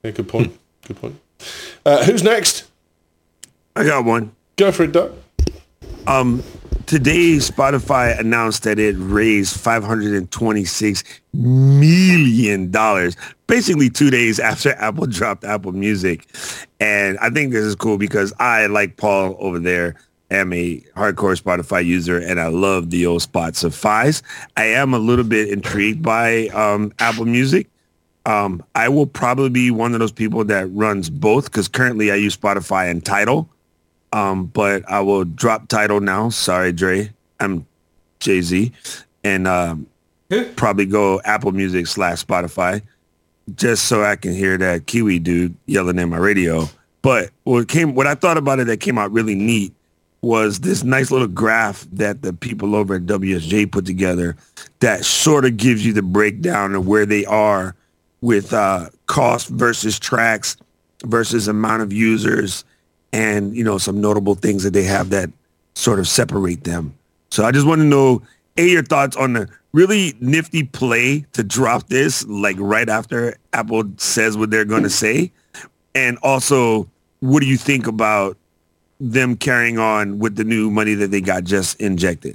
A: Yeah, good point. Good point. Who's next?
C: I got one.
A: Go for it, Doug.
C: Today, Spotify announced that it raised $526 million, basically 2 days after Apple dropped Apple Music. And I think this is cool because I, like Paul over there, am a hardcore Spotify user, and I love the old Spotify. I am a little bit intrigued by Apple Music. I will probably be one of those people that runs both because currently I use Spotify and Tidal. But I will drop Tidal now. Sorry, Dre. I'm Jay-Z. And probably go Apple Music / Spotify just so I can hear that Kiwi dude yelling in my radio. But what I thought about it that came out really neat was this nice little graph that the people over at WSJ put together that sort of gives you the breakdown of where they are with cost versus tracks versus amount of users and, you know, some notable things that they have that sort of separate them. So I just want to know, your thoughts on the really nifty play to drop this like right after Apple says what they're going to say. And also, what do you think about them carrying on with the new money that they got just injected?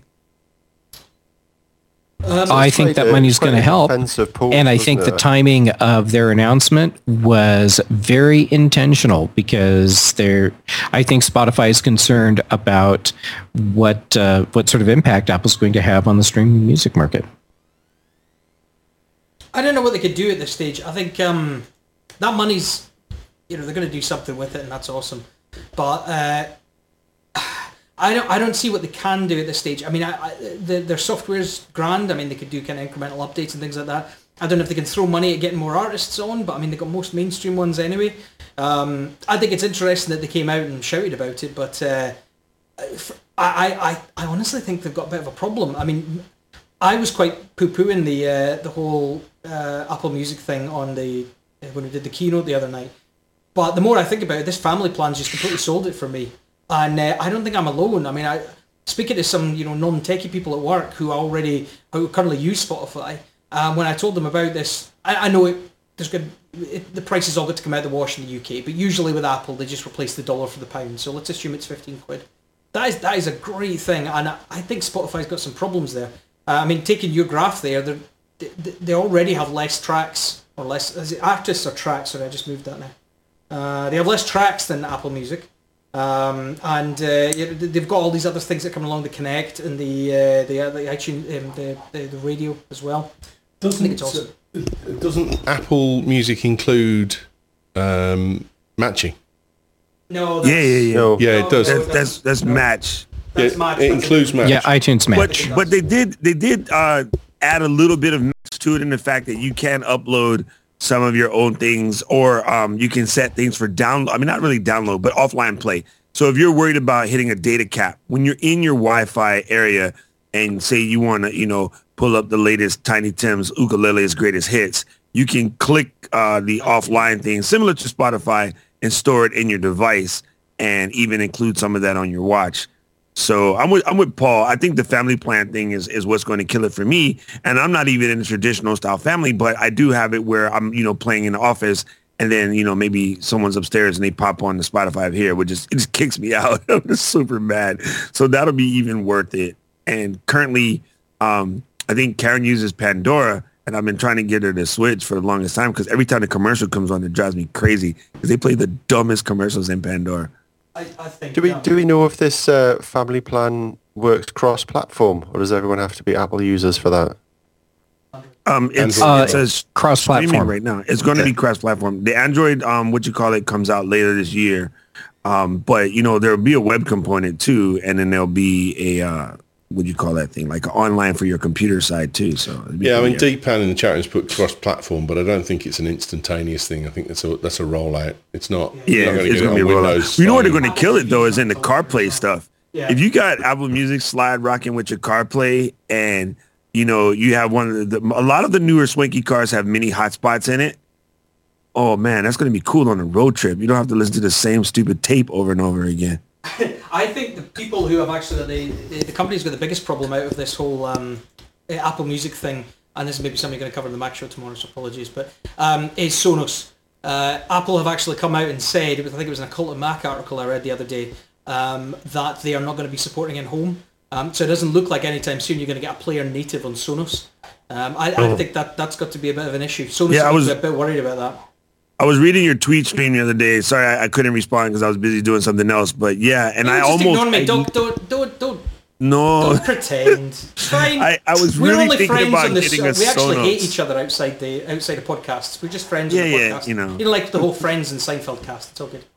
B: I think that money's going to help. And I think the timing of their announcement was very intentional because I think Spotify is concerned about what sort of impact Apple's going to have on the streaming music market.
D: I don't know what they could do at this stage. I think that money's, they're going to do something with it, and that's awesome. But I don't see what they can do at this stage. I mean, their software's grand. I mean, they could do kind of incremental updates and things like that. I don't know if they can throw money at getting more artists on, but I mean, they've got most mainstream ones anyway. I think it's interesting that they came out and shouted about it, but I honestly think they've got a bit of a problem. I mean, I was quite poo-pooing the whole Apple Music thing on when we did the keynote the other night. But the more I think about it, this family plan's just completely sold it for me. And I don't think I'm alone. I mean, speaking to some non-techie people at work who currently use Spotify, when I told them about this, I know the prices all got to come out of the wash in the UK, but usually with Apple they just replace the dollar for the pound. So let's assume it's 15 quid. That is a great thing, and I think Spotify's got some problems there. I mean, taking your graph there, they already have less tracks or less. Is it artists or tracks? Sorry, I just moved that now. They have less tracks than Apple Music. And they've got all these other things that come along, the Connect and the iTunes, the radio as well. I think it's awesome.
A: Doesn't Apple Music include matching?
C: No. Yeah,
A: it does.
C: That's Match.
D: That's Match.
A: It includes Match.
B: Yeah, iTunes Match.
C: But they did add a little bit of Match to it in the fact that you can upload some of your own things, or you can set things for download. I mean, not really download, but offline play. So if you're worried about hitting a data cap, when you're in your Wi-Fi area and say you want to, pull up the latest Tiny Tim's Ukulele's greatest hits, you can click the offline thing, similar to Spotify, and store it in your device and even include some of that on your watch. So I'm with Paul. I think the family plan thing is what's going to kill it for me. And I'm not even in a traditional style family, but I do have it where I'm, playing in the office and then, maybe someone's upstairs and they pop on the Spotify here, it just kicks me out. I'm just super mad. So that'll be even worth it. And currently, I think Karen uses Pandora, and I've been trying to get her to switch for the longest time because every time the commercial comes on, it drives me crazy because they play the dumbest commercials in Pandora.
D: I think.
E: Do we know if this family plan works cross-platform, or does everyone have to be Apple users for that?
C: It says cross-platform right now. It's going to be cross-platform. The Android, comes out later this year. But there'll be a web component too, and then there'll be a like an online for your computer side too. So
A: yeah, I mean, Deepan in the chat has put cross-platform, but I don't think it's an instantaneous thing. I think that's a rollout. It's not.
C: Yeah, it's going to be a rollout. You know where they're going to kill it though is in the CarPlay stuff. Yeah. If you got Apple Music slide rocking with your CarPlay, and you have a lot of the newer swanky cars have mini hotspots in it. Oh man, that's going to be cool on a road trip. You don't have to listen to the same stupid tape over and over again.
D: I think the people who have actually the companies with the biggest problem out of this whole Apple Music thing, and this is maybe something you're going to cover in the Mac show tomorrow, so apologies, but is Sonos. Apple have actually come out and said, I think it was an Occult Mac article I read the other day, that they are not going to be supporting in-home. So it doesn't look like anytime soon you're going to get a player native on Sonos. I think that's got to be a bit of an issue. Sonos is a bit worried about that.
C: I was reading your tweet stream the other day. Sorry, I couldn't respond because I was busy doing something else. But yeah, and I almost
D: ignore me. Don't.
C: No.
D: Don't pretend. It's fine.
C: I was really only thinking friends about getting a Sonos.
D: We actually hate each other outside the podcasts. We're just friends on the podcast.
C: You know,
D: like the whole Friends and Seinfeld cast. It's all good.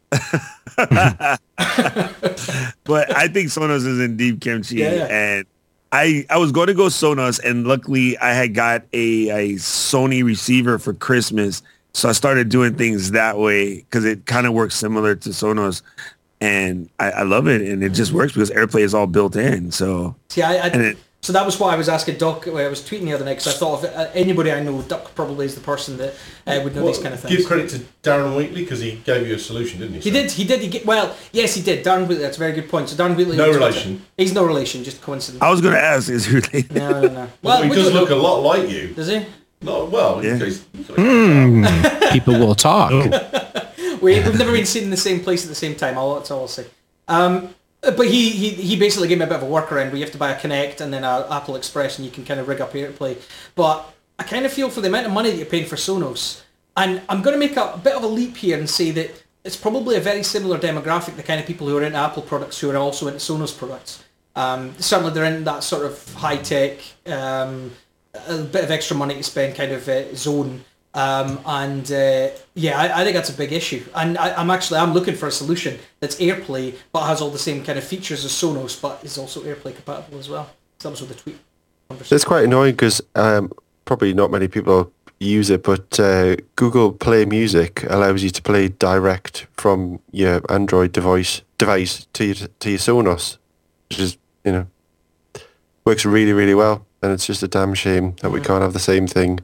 C: But I think Sonos is in deep kimchi, and I was going to go Sonos, and luckily I had got a Sony receiver for Christmas, so I started doing things that way because it kind of works similar to Sonos, and I love it, and it just works because AirPlay is all built in. So
D: so that was what I was asking Doc. I was tweeting the other night because I thought of anybody I know, Doc probably is the person that would know these kind of things.
A: Give credit to Darren Wheatley because he gave you a solution, didn't he?
D: He did. Yes, he did. Darren Wheatley. That's a very good point. So Darren Wheatley.
A: No relation.
D: He's no relation. Just coincidence.
C: I was going to ask, is he related?
D: No.
A: Well, he does look a lot like you.
D: Does he?
A: Not well. Yeah.
B: People will talk.
D: We've never been seen in the same place at the same time. That's all I'll say. But he basically gave me a bit of a workaround where you have to buy a Kinect and then an Apple Express and you can kind of rig up AirPlay. But I kind of feel for the amount of money that you're paying for Sonos, and I'm going to make a bit of a leap here and say that it's probably a very similar demographic, the kind of people who are into Apple products who are also into Sonos products. Certainly they're in that sort of high-tech, a bit of extra money to spend kind of zone. I think that's a big issue, and I'm looking for a solution that's AirPlay but has all the same kind of features as Sonos but is also AirPlay compatible as well. So that was with the tweet.
E: It's quite annoying because probably not many people use it, but Google Play Music allows you to play direct from your Android device to your Sonos, which is, works really, really well, and it's just a damn shame that we can't have the same thing.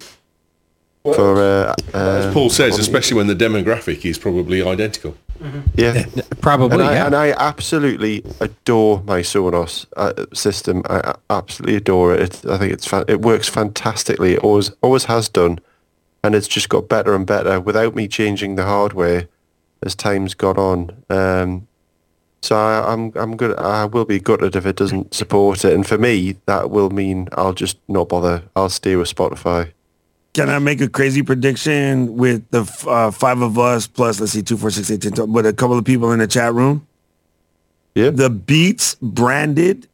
A: As Paul says, especially when the demographic is probably identical.
E: Mm-hmm. Yeah,
B: probably.
E: And I absolutely adore my Sonos system. I absolutely adore it. I think it works fantastically. It always has done, and it's just got better and better without me changing the hardware as time's gone on. So I'm good. I will be gutted if it doesn't support it, and for me, that will mean I'll just not bother. I'll stay with Spotify.
C: Can I make a crazy prediction with the five of us plus, let's see, 2, 4, 6, 8, 10, with a couple of people in the chat room?
E: Yeah.
C: The Beats branded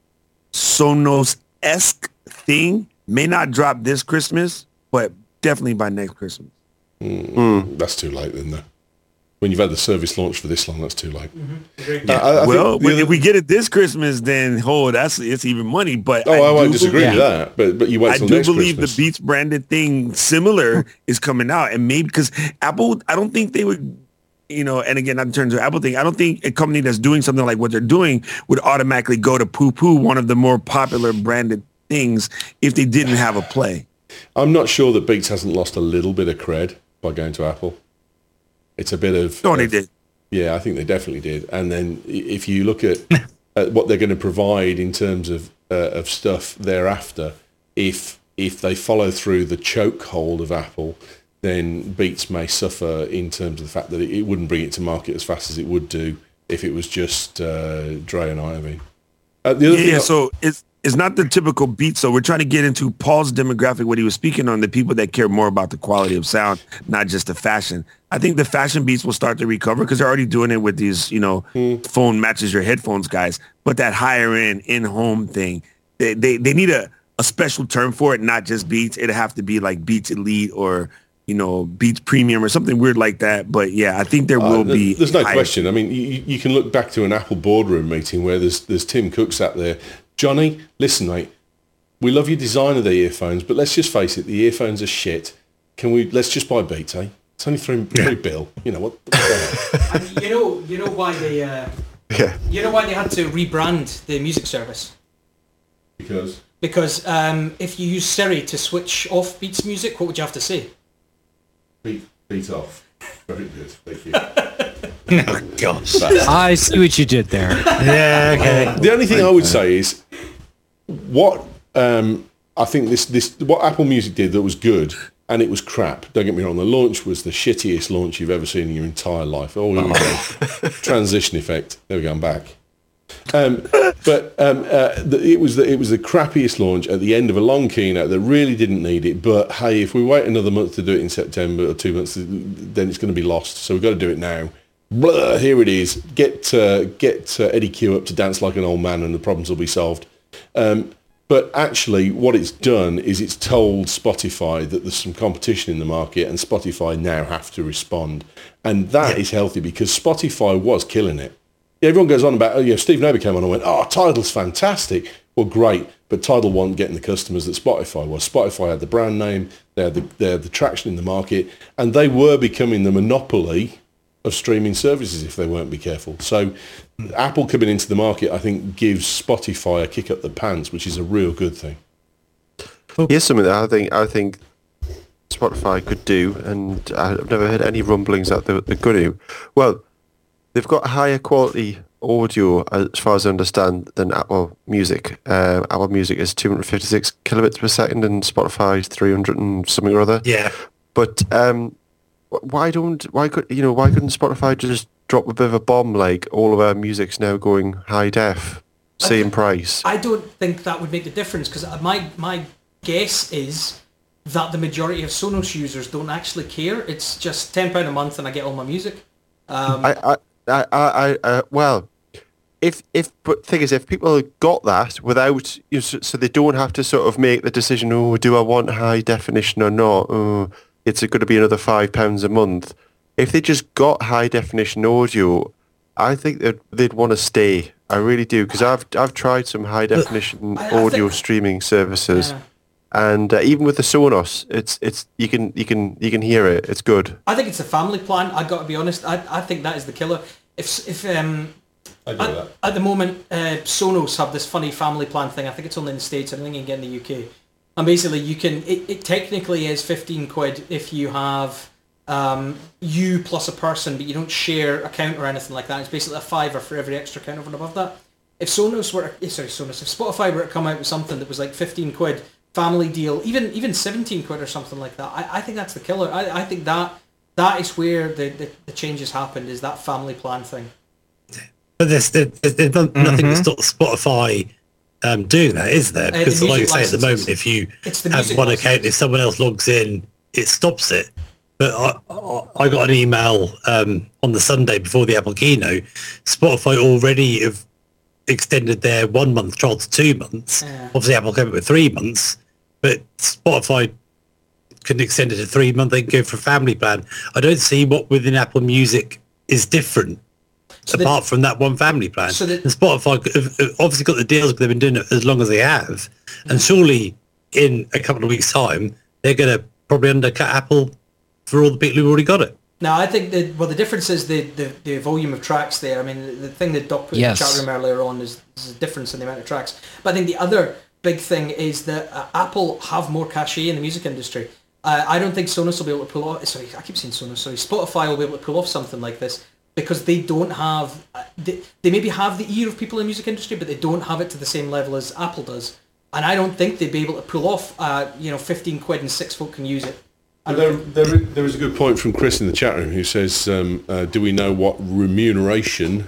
C: Sonos-esque thing may not drop this Christmas, but definitely by next Christmas.
A: That's too late then, though. When you've had the service launch for this long, that's too late.
D: Mm-hmm.
C: If we get it this Christmas, then it's even money. But
A: I won't disagree with that. But you wait till next Christmas. I do believe
C: the Beats branded thing similar is coming out, and maybe because Apple, I don't think they would, and again, not in terms of Apple thing, I don't think a company that's doing something like what they're doing would automatically go to poo-poo one of the more popular branded things if they didn't have a play.
A: I'm not sure that Beats hasn't lost a little bit of cred by going to Apple. It's a bit of...
C: No, they did.
A: Yeah, I think they definitely did. And then if you look at what they're going to provide in terms of stuff thereafter, if they follow through the chokehold of Apple, then Beats may suffer in terms of the fact that it wouldn't bring it to market as fast as it would do if it was just Dre and Iovine.
C: So it's not the typical Beats. So we're trying to get into Paul's demographic, what he was speaking on, the people that care more about the quality of sound, not just the fashion. I think the fashion Beats will start to recover because they're already doing it with these, phone matches your headphones guys. But that higher end in-home thing, they need a special term for it, not just Beats. It'd have to be like Beats Elite or, Beats Premium or something weird like that. But yeah, I think there will be.
A: There's no question. I mean, you can look back to an Apple boardroom meeting where there's Tim Cook sat there. Johnny, listen, mate, we love your design of the earphones, but let's just face it, the earphones are shit. Let's just buy Beats, eh? It's only $3 bill. You know what?
D: And you know why they you know why they had to rebrand the music service?
A: Because
D: if you use Siri to switch off Beats music, what would you have to say?
A: Beat off. Very good. Thank you.
F: Oh gosh.
B: I see what you did there.
F: Yeah, okay.
A: The only thing I would say is what I think this what Apple Music did that was good, and it was crap. Don't get me wrong, the launch was the shittiest launch you've ever seen in your entire life. Oh, here we go. Transition effect. There we go, I'm back. It was the crappiest launch at the end of a long keynote that really didn't need it. But hey, if we wait another month to do it in September or 2 months, then it's going to be lost. So we've got to do it now. Blah, here it is. Get Eddie Q up to dance like an old man, and the problems will be solved. But actually, what it's done is it's told Spotify that there's some competition in the market, and Spotify now have to respond, and that is healthy because Spotify was killing it. Everyone goes on about, Steve Nober came on and went, Tidal's fantastic. Well, great, but Tidal wasn't getting the customers that Spotify was. Spotify had the brand name, they had the traction in the market, and they were becoming the monopoly of streaming services if they weren't be careful. So Apple coming into the market, I think, gives Spotify a kick up the pants, which is a real good thing.
E: Here's something that I think Spotify could do, and I've never heard any rumblings that they're going to. Well, they've got higher quality audio, as far as I understand, than Apple Music. Apple Music is 256 kilobits per second, and Spotify's 300 and something or other.
F: Yeah.
E: But why couldn't Spotify just drop a bit of a bomb like all of our music's now going high def, same price?
D: I don't think that would make the difference, because my guess is that the majority of Sonos users don't actually care. It's just £10 a month and I get all my music.
E: Well, but thing is, if people got that without, so they don't have to sort of make the decision, do I want high definition or not? It's going to be another £5 a month. If they just got high definition audio, I think they'd want to stay. I really do, because I've tried some high definition audio streaming services, and even with the Sonos, it's you can hear it. It's good.
D: I think it's a family plan. I got to be honest. I think that is the killer. If at the moment Sonos have this funny family plan thing. I think it's only in the States. I don't think you can get in the UK. And basically, you can. It technically is £15 if you have you plus a person, but you don't share account or anything like that. It's basically a £5 for every extra account over and above that. If if Spotify were to come out with something that was like £15 family deal, even £17 or something like that, I think that's the killer. I think that is where the changes happened, is that family plan thing.
F: But there's nothing that stops Spotify doing that, is there? Because like you say, at the moment, if you have one account, if someone else logs in, it stops it. But I got an email on the Sunday before the Apple keynote. Spotify already have extended their 1 month trial to 2 months. Yeah. Obviously, Apple came up with 3 months, but Spotify can extend it to 3 months. They can go for a family plan. I don't see what within Apple Music is different apart from that one family plan. And Spotify have obviously got the deals because they've been doing it as long as they have. And surely in a couple of weeks' time, they're going to probably undercut Apple for all the people who've already got it.
D: No, I think the difference is the volume of tracks there. I mean, the thing that Doc put in the chat room earlier on is a difference in the amount of tracks. But I think the other big thing is that Apple have more cachet in the music industry. I don't think Sonos will be able to pull off... Sorry, I keep saying Sonos. Sorry, Spotify will be able to pull off something like this because they don't have... They maybe have the ear of people in the music industry, but they don't have it to the same level as Apple does. And I don't think they'd be able to pull off, £15 and 6 folk can use it.
A: There is a good point from Chris in the chat room who says, do we know what remuneration,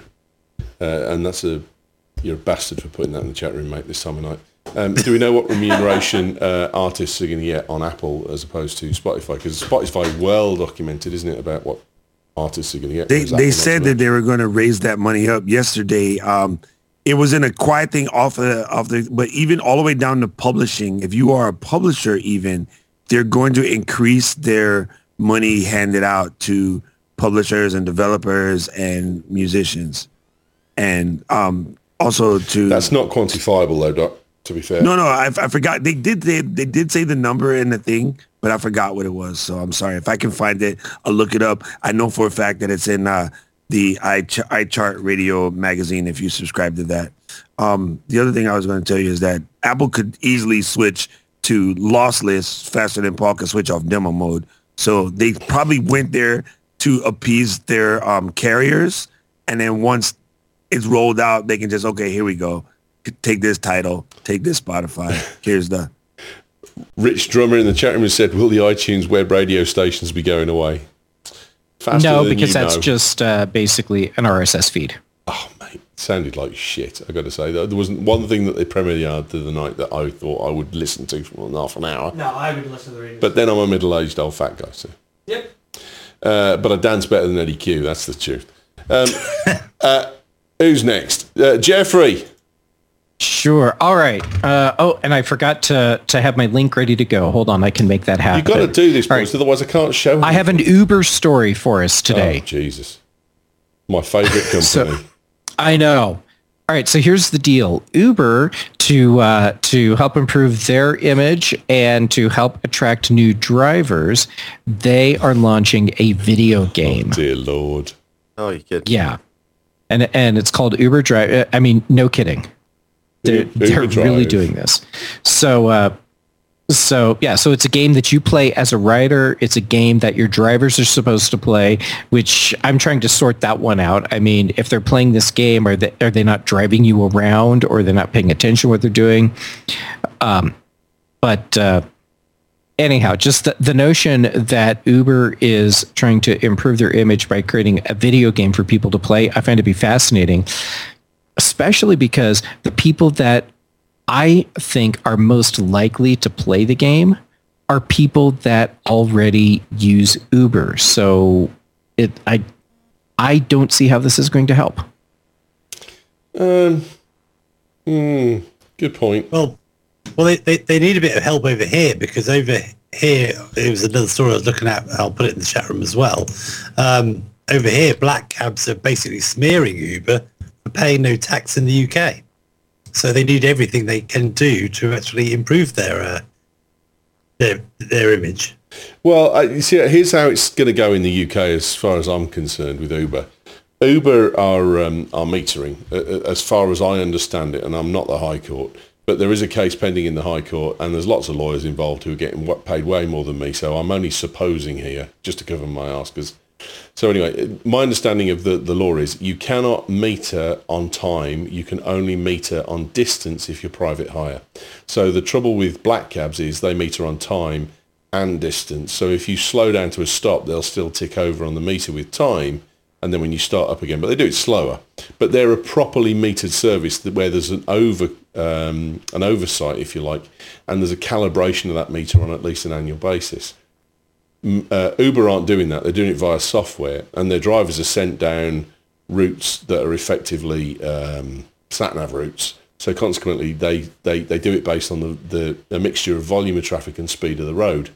A: and you're a bastard for putting that in the chat room, mate, this time of night. Do we know what remuneration artists are going to get on Apple as opposed to Spotify? Because Spotify is well documented, isn't it, about what artists are going to get?
C: They said that they were going to raise that money up yesterday. It was in a quiet thing off the, but even all the way down to publishing, if you are a publisher even, they're going to increase their money handed out to publishers and developers and musicians. And also to...
A: That's not quantifiable though, Doc, to be fair.
C: No, I forgot. They did say the number in the thing, but I forgot what it was. So I'm sorry. If I can find it, I'll look it up. I know for a fact that it's in the iChart Radio magazine if you subscribe to that. The other thing I was going to tell you is that Apple could easily switch to lossless faster than Paul could switch off demo mode. So they probably went there to appease their carriers. And then once it's rolled out, they can just, okay, here we go. Take this title, take this Spotify. Here's the...
A: Rich Drummer in the chat room has said, will the iTunes web radio stations be going away?
B: Faster no, because that's just basically an RSS feed.
A: Oh, mate, it sounded like shit, I got to say. There wasn't one thing that they premiered the other night that I thought I would listen to for half an hour.
D: No, I would listen to the radio.
A: But then I'm a middle-aged old fat guy, so.
D: Yep.
A: But I dance better than Eddie Q, that's the truth. Who's next? Jeffrey.
B: Sure. All right. And I forgot to have my link ready to go. Hold on, I can make that happen.
A: You've got to do this, boys, otherwise I can't show
B: I have an Uber story for us today.
A: Oh, Jesus. My favorite company.
B: I know. All right, so here's the deal. Uber, to help improve their image and to help attract new drivers, they are launching a video game.
A: Oh, dear Lord.
E: Oh, you kidding?
B: Yeah. And it's called Uber Drive. I mean, no kidding. They're really doing this. So it's a game that you play as a rider. It's a game that your drivers are supposed to play, which I'm trying to sort that one out. I mean, if they're playing this game, are they not driving you around, or they're not paying attention to what they're doing? Anyhow, just the notion that Uber is trying to improve their image by creating a video game for people to play, I find to be fascinating, especially because the people that I think are most likely to play the game are people that already use Uber. So I don't see how this is going to help.
A: Good point.
F: Well, they need a bit of help over here, because over here, it was another story I was looking at. I'll put it in the chat room as well. Over here, black cabs are basically smearing Uber for paying no tax in the UK. So they need everything they can do to actually improve their image.
A: Well, you see, here's how it's going to go in the UK as far as I'm concerned with Uber. Uber are metering, as far as I understand it, and I'm not the High Court, but there is a case pending in the High Court, and there's lots of lawyers involved who are getting paid way more than me, so I'm only supposing here, just to cover my ass. So anyway, my understanding of the law is you cannot meter on time, you can only meter on distance if you're private hire. So the trouble with black cabs is they meter on time and distance. So if you slow down to a stop, they'll still tick over on the meter with time, and then when you start up again, but they do it slower. But they're a properly metered service where there's an oversight, if you like, and there's a calibration of that meter on at least an annual basis. Uber aren't doing that. They're doing it via software, and their drivers are sent down routes that are effectively sat-nav routes. So consequently, they do it based on the mixture of volume of traffic and speed of the road.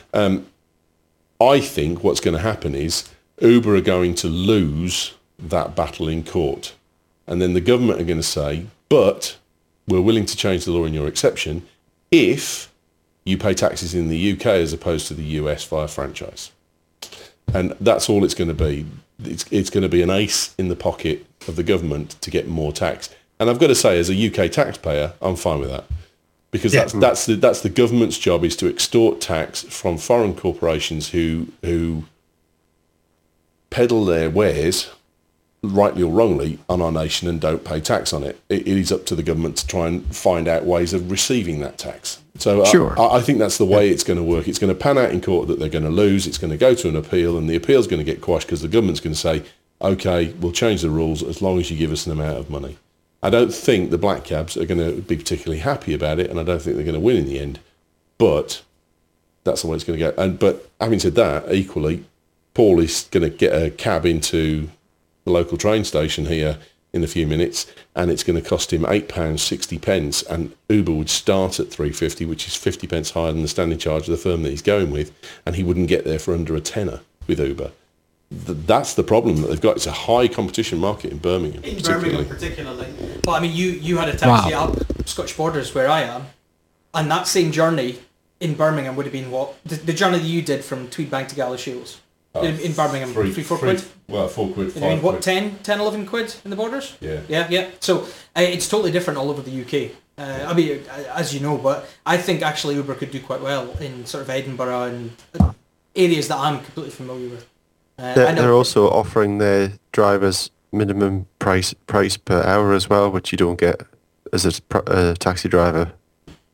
A: I think what's going to happen is Uber are going to lose that battle in court. And then the government are going to say, but we're willing to change the law in your exception if you pay taxes in the UK as opposed to the US via franchise. And that's all it's going to be. It's going to be an ace in the pocket of the government to get more tax. And I've got to say, as a UK taxpayer, I'm fine with that. Because that's the government's job, is to extort tax from foreign corporations who peddle their wares, rightly or wrongly, on our nation and don't pay tax on it. It is up to the government to try and find out ways of receiving that tax. So sure. I think that's the way it's going to work. It's going to pan out in court that they're going to lose. It's going to go to an appeal, and the appeal's going to get quashed because the government's going to say, okay, we'll change the rules as long as you give us an amount of money. I don't think the black cabs are going to be particularly happy about it, and I don't think they're going to win in the end. But that's the way it's going to go. But having said that, equally, Paul is going to get a cab into the local train station here in a few minutes, and it's going to cost him £8.60, and Uber would start at £3.50, which is 50 pence higher than the standing charge of the firm that he's going with, and he wouldn't get there for under a tenner with Uber. That's the problem that they've got. It's a high competition market in Birmingham.
D: In Birmingham particularly. But I mean, you had a taxi up Scottish Borders where I am, and that same journey in Birmingham would have been what? The journey that you did from Tweedbank to Galashiels. In Birmingham, 3-4 quid?
A: Well, 4 quid, 5
D: quid. What, 10, 11 quid in the Borders? Yeah. So it's totally different all over the UK. I mean, as you know, but I think actually Uber could do quite well in sort of Edinburgh and areas that I'm completely familiar with.
E: They're also offering their drivers minimum price per hour as well, which you don't get as a taxi driver.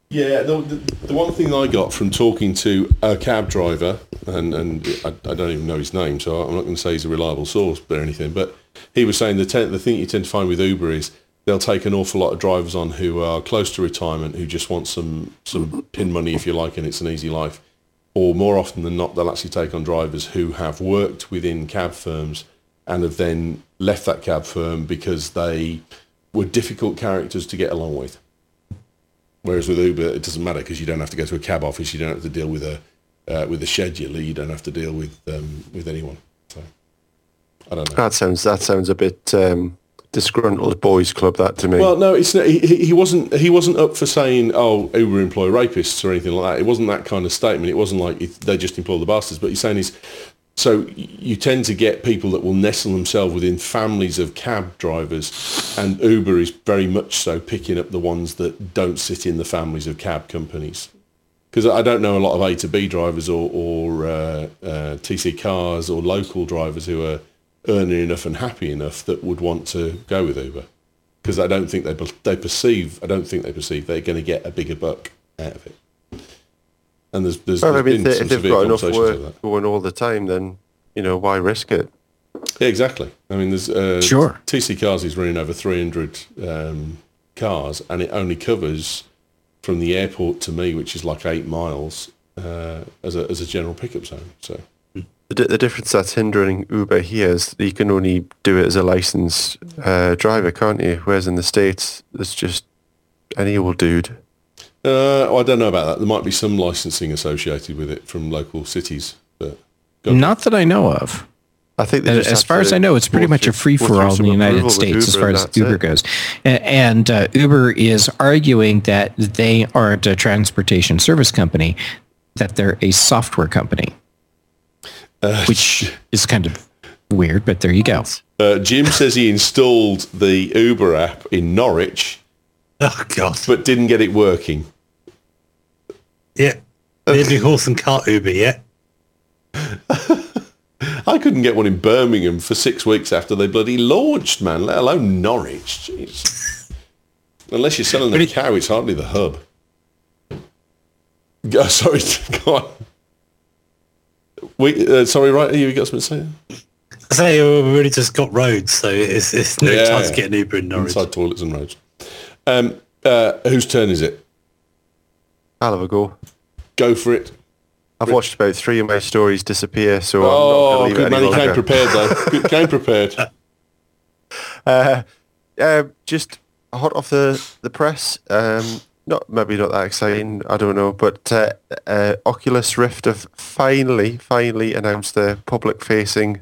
A: Yeah, the one thing I got from talking to a cab driver, and I don't even know his name, so I'm not going to say he's a reliable source or anything, but he was saying the thing you tend to find with Uber is they'll take an awful lot of drivers on who are close to retirement, who just want some pin money, if you like, and it's an easy life. Or more often than not, they'll actually take on drivers who have worked within cab firms and have then left that cab firm because they were difficult characters to get along with. Whereas with Uber, it doesn't matter because you don't have to go to a cab office, you don't have to deal with a scheduler, you don't have to deal with anyone. So I don't know.
E: That sounds a bit disgruntled boys club, that, to me.
A: Well, no, it's not, he wasn't up for saying, oh, Uber employ rapists or anything like that. It wasn't that kind of statement. It wasn't like they just employ the bastards. But he's saying so you tend to get people that will nestle themselves within families of cab drivers, and Uber is very much so picking up the ones that don't sit in the families of cab companies. Because I don't know a lot of A to B drivers or TC cars or local drivers who are earning enough and happy enough that would want to go with Uber. Because I don't think they perceive they're going to get a bigger buck out of it. And there's been some
E: if they've got enough work
A: like
E: going all the time, then why risk it?
A: Yeah, exactly. I mean, there's
B: sure.
A: TC Cars is running over 300 cars, and it only covers from the airport to me, which is like 8 miles, as a general pickup zone. So
E: the difference that's hindering Uber here is that you can only do it as a licensed driver, can't you? Whereas in the States, it's just any old dude.
A: I don't know about that. There might be some licensing associated with it from local cities, but
B: not that I know of.
E: I think
B: as far as I know, it's pretty much a free-for-all in the United States as far as Uber goes. And Uber is arguing that they aren't a transportation service company, that they're a software company, which is kind of weird, but there you go.
A: Jim says he installed the Uber app in Norwich.
F: Oh, God.
A: But didn't get it working.
F: Yeah. They do horse and cart Uber, yeah.
A: I couldn't get one in Birmingham for 6 weeks after they bloody launched, man, let alone Norwich. Jeez. Unless you're selling a cow, it's hardly the hub. Sorry, go on. Sorry, right, you got something to say?
F: I say we've already just got roads, so it's no chance to get an Uber in Norwich.
A: Inside toilets and roads. Whose turn is it?
E: I'll have a go.
A: Go for it.
E: I've watched about 3 of my stories disappear, so
A: I'm not good man, you came prepared though. Came prepared.
E: Just hot off the press. Maybe not that exciting. I don't know, but Oculus Rift have finally announced their public-facing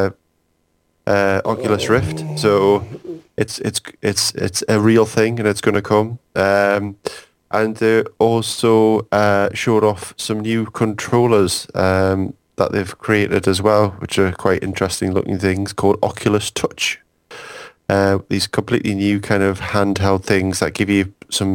E: Oculus Rift. So it's a real thing, and it's going to come. And they also showed off some new controllers that they've created as well, which are quite interesting looking things called Oculus Touch. These completely new kind of handheld things that give you some,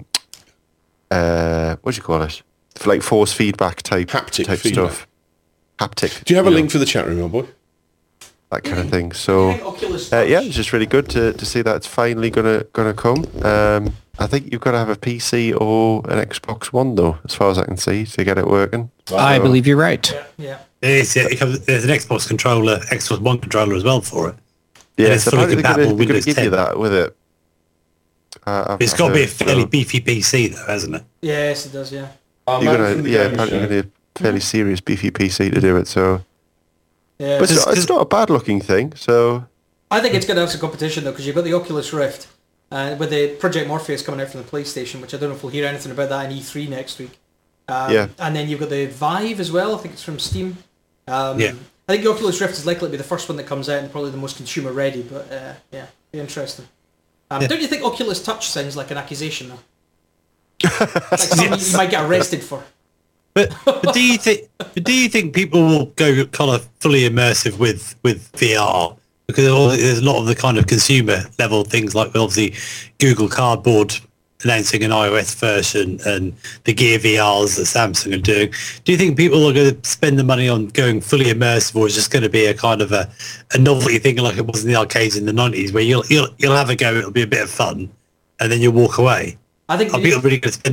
E: what do you call it? Like force feedback type
A: feedback
E: stuff. Haptic.
A: Do you have a link for the chat room, my boy?
E: That kind of thing. So, it's just really good to see that it's finally gonna come. I think you've got to have a PC or an Xbox One, though, as far as I can see, to get it working.
B: Wow. I believe you're right.
D: Yeah.
F: There's an Xbox controller, Xbox One controller as well for it.
E: Yeah, it's apparently they're going to give you that with it.
F: It's got to be a fairly beefy PC, though, hasn't it?
D: Yes, it does, yeah.
E: Apparently you're going to need a fairly serious beefy PC to do it, so...
D: Yeah.
E: But it's not a bad-looking thing, so...
D: I think it's going to have some competition, though, because you've got the Oculus Rift, with the Project Morpheus coming out from the PlayStation, which I don't know if we'll hear anything about that in E3 next week. And then you've got the Vive as well, I think it's from Steam. I think the Oculus Rift is likely to be the first one that comes out and probably the most consumer-ready, but be interesting. Don't you think Oculus Touch sounds like an accusation, though? Like something you might get arrested for.
F: But do you think people will go kind of fully immersive with VR? Because there's a lot of the kind of consumer level things like obviously Google Cardboard announcing an iOS version and the Gear VRs that Samsung are doing. Do you think people are going to spend the money on going fully immersive, or is just going to be a kind of a novelty thing like it was in the arcades in the 90s where you'll have a go, it'll be a bit of fun, and then you'll walk away?
D: I think
F: are people really going to spend the money?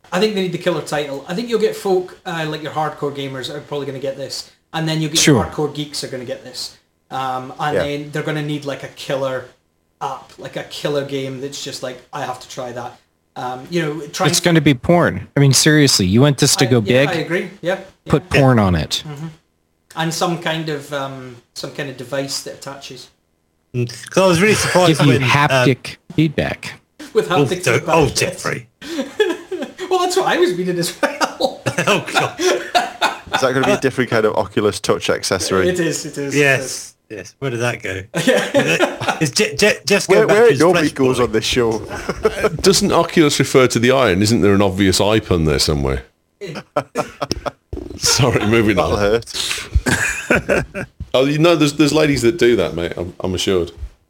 D: I think they need the killer title. I think you'll get folk like your hardcore gamers are probably going to get this, and then you'll get your hardcore geeks are going to get this, and then they're going to need like a killer app, like a killer game that's just like, I have to try that. It's going
B: to be porn. I mean, seriously, you want this to go big?
D: I agree. Yeah.
B: Put porn on it,
D: and some kind of device that attaches.
F: Because I was really surprised
B: give you haptic feedback
D: with haptic feedback.
F: Oh, Jeffrey.
D: Well, that's what I was reading as well.
F: Oh God.
E: Is that going to be a different kind of Oculus Touch accessory?
D: It is.
F: Yes. Yes. Where did that go? Is Jeff's
E: going back to his nobody goes on this show.
A: Doesn't Oculus refer to the iron? Isn't there an obvious eye pun there somewhere? Sorry, moving
E: That'll
A: on.
E: Hurt.
A: Oh, there's ladies that do that, mate. I'm assured.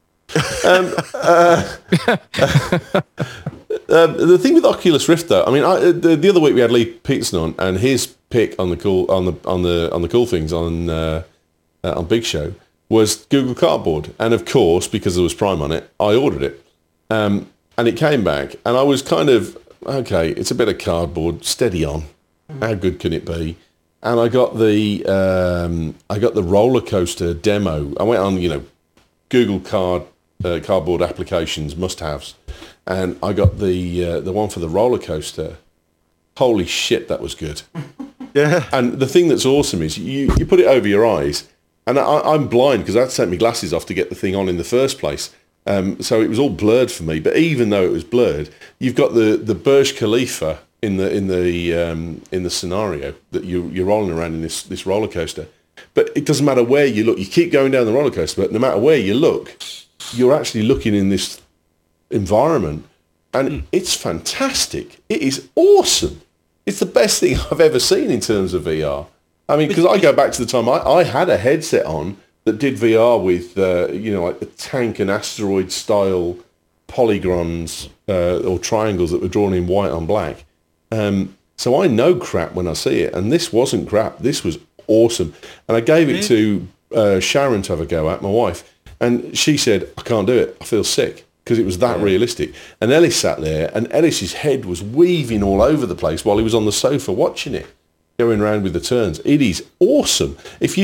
A: The thing with Oculus Rift, though, I mean, the other week we had Lee Peterson on, and his pick on the cool things on Big Show was Google Cardboard, and of course, because there was Prime on it, I ordered it, and it came back, and I was kind of, okay, it's a bit of cardboard, steady on. How good can it be? And I got the roller coaster demo. I went on, Google cardboard applications must-haves, and I got the one for the roller coaster. Holy shit, that was good.
E: Yeah.
A: And the thing that's awesome is you put it over your eyes, and I'm blind because I had to take my glasses off to get the thing on in the first place. So it was all blurred for me. But even though it was blurred, you've got the Burj Khalifa in the scenario that you're rolling around in this roller coaster. But it doesn't matter where you look. You keep going down the roller coaster, but no matter where you look, you're actually looking in this environment, and it's fantastic. It is awesome. It's the best thing I've ever seen in terms of VR. I mean, because I go back to the time I had a headset on that did VR with, like the tank and asteroid style polygons or triangles that were drawn in white on black. So I know crap when I see it, and this wasn't crap. This was awesome. And I gave it to Sharon to have a go at, my wife, and she said, I can't do it. I feel sick, because it was that realistic. And Ellis sat there, and Ellis's head was weaving all over the place while he was on the sofa watching it, going around with the turns. It is awesome.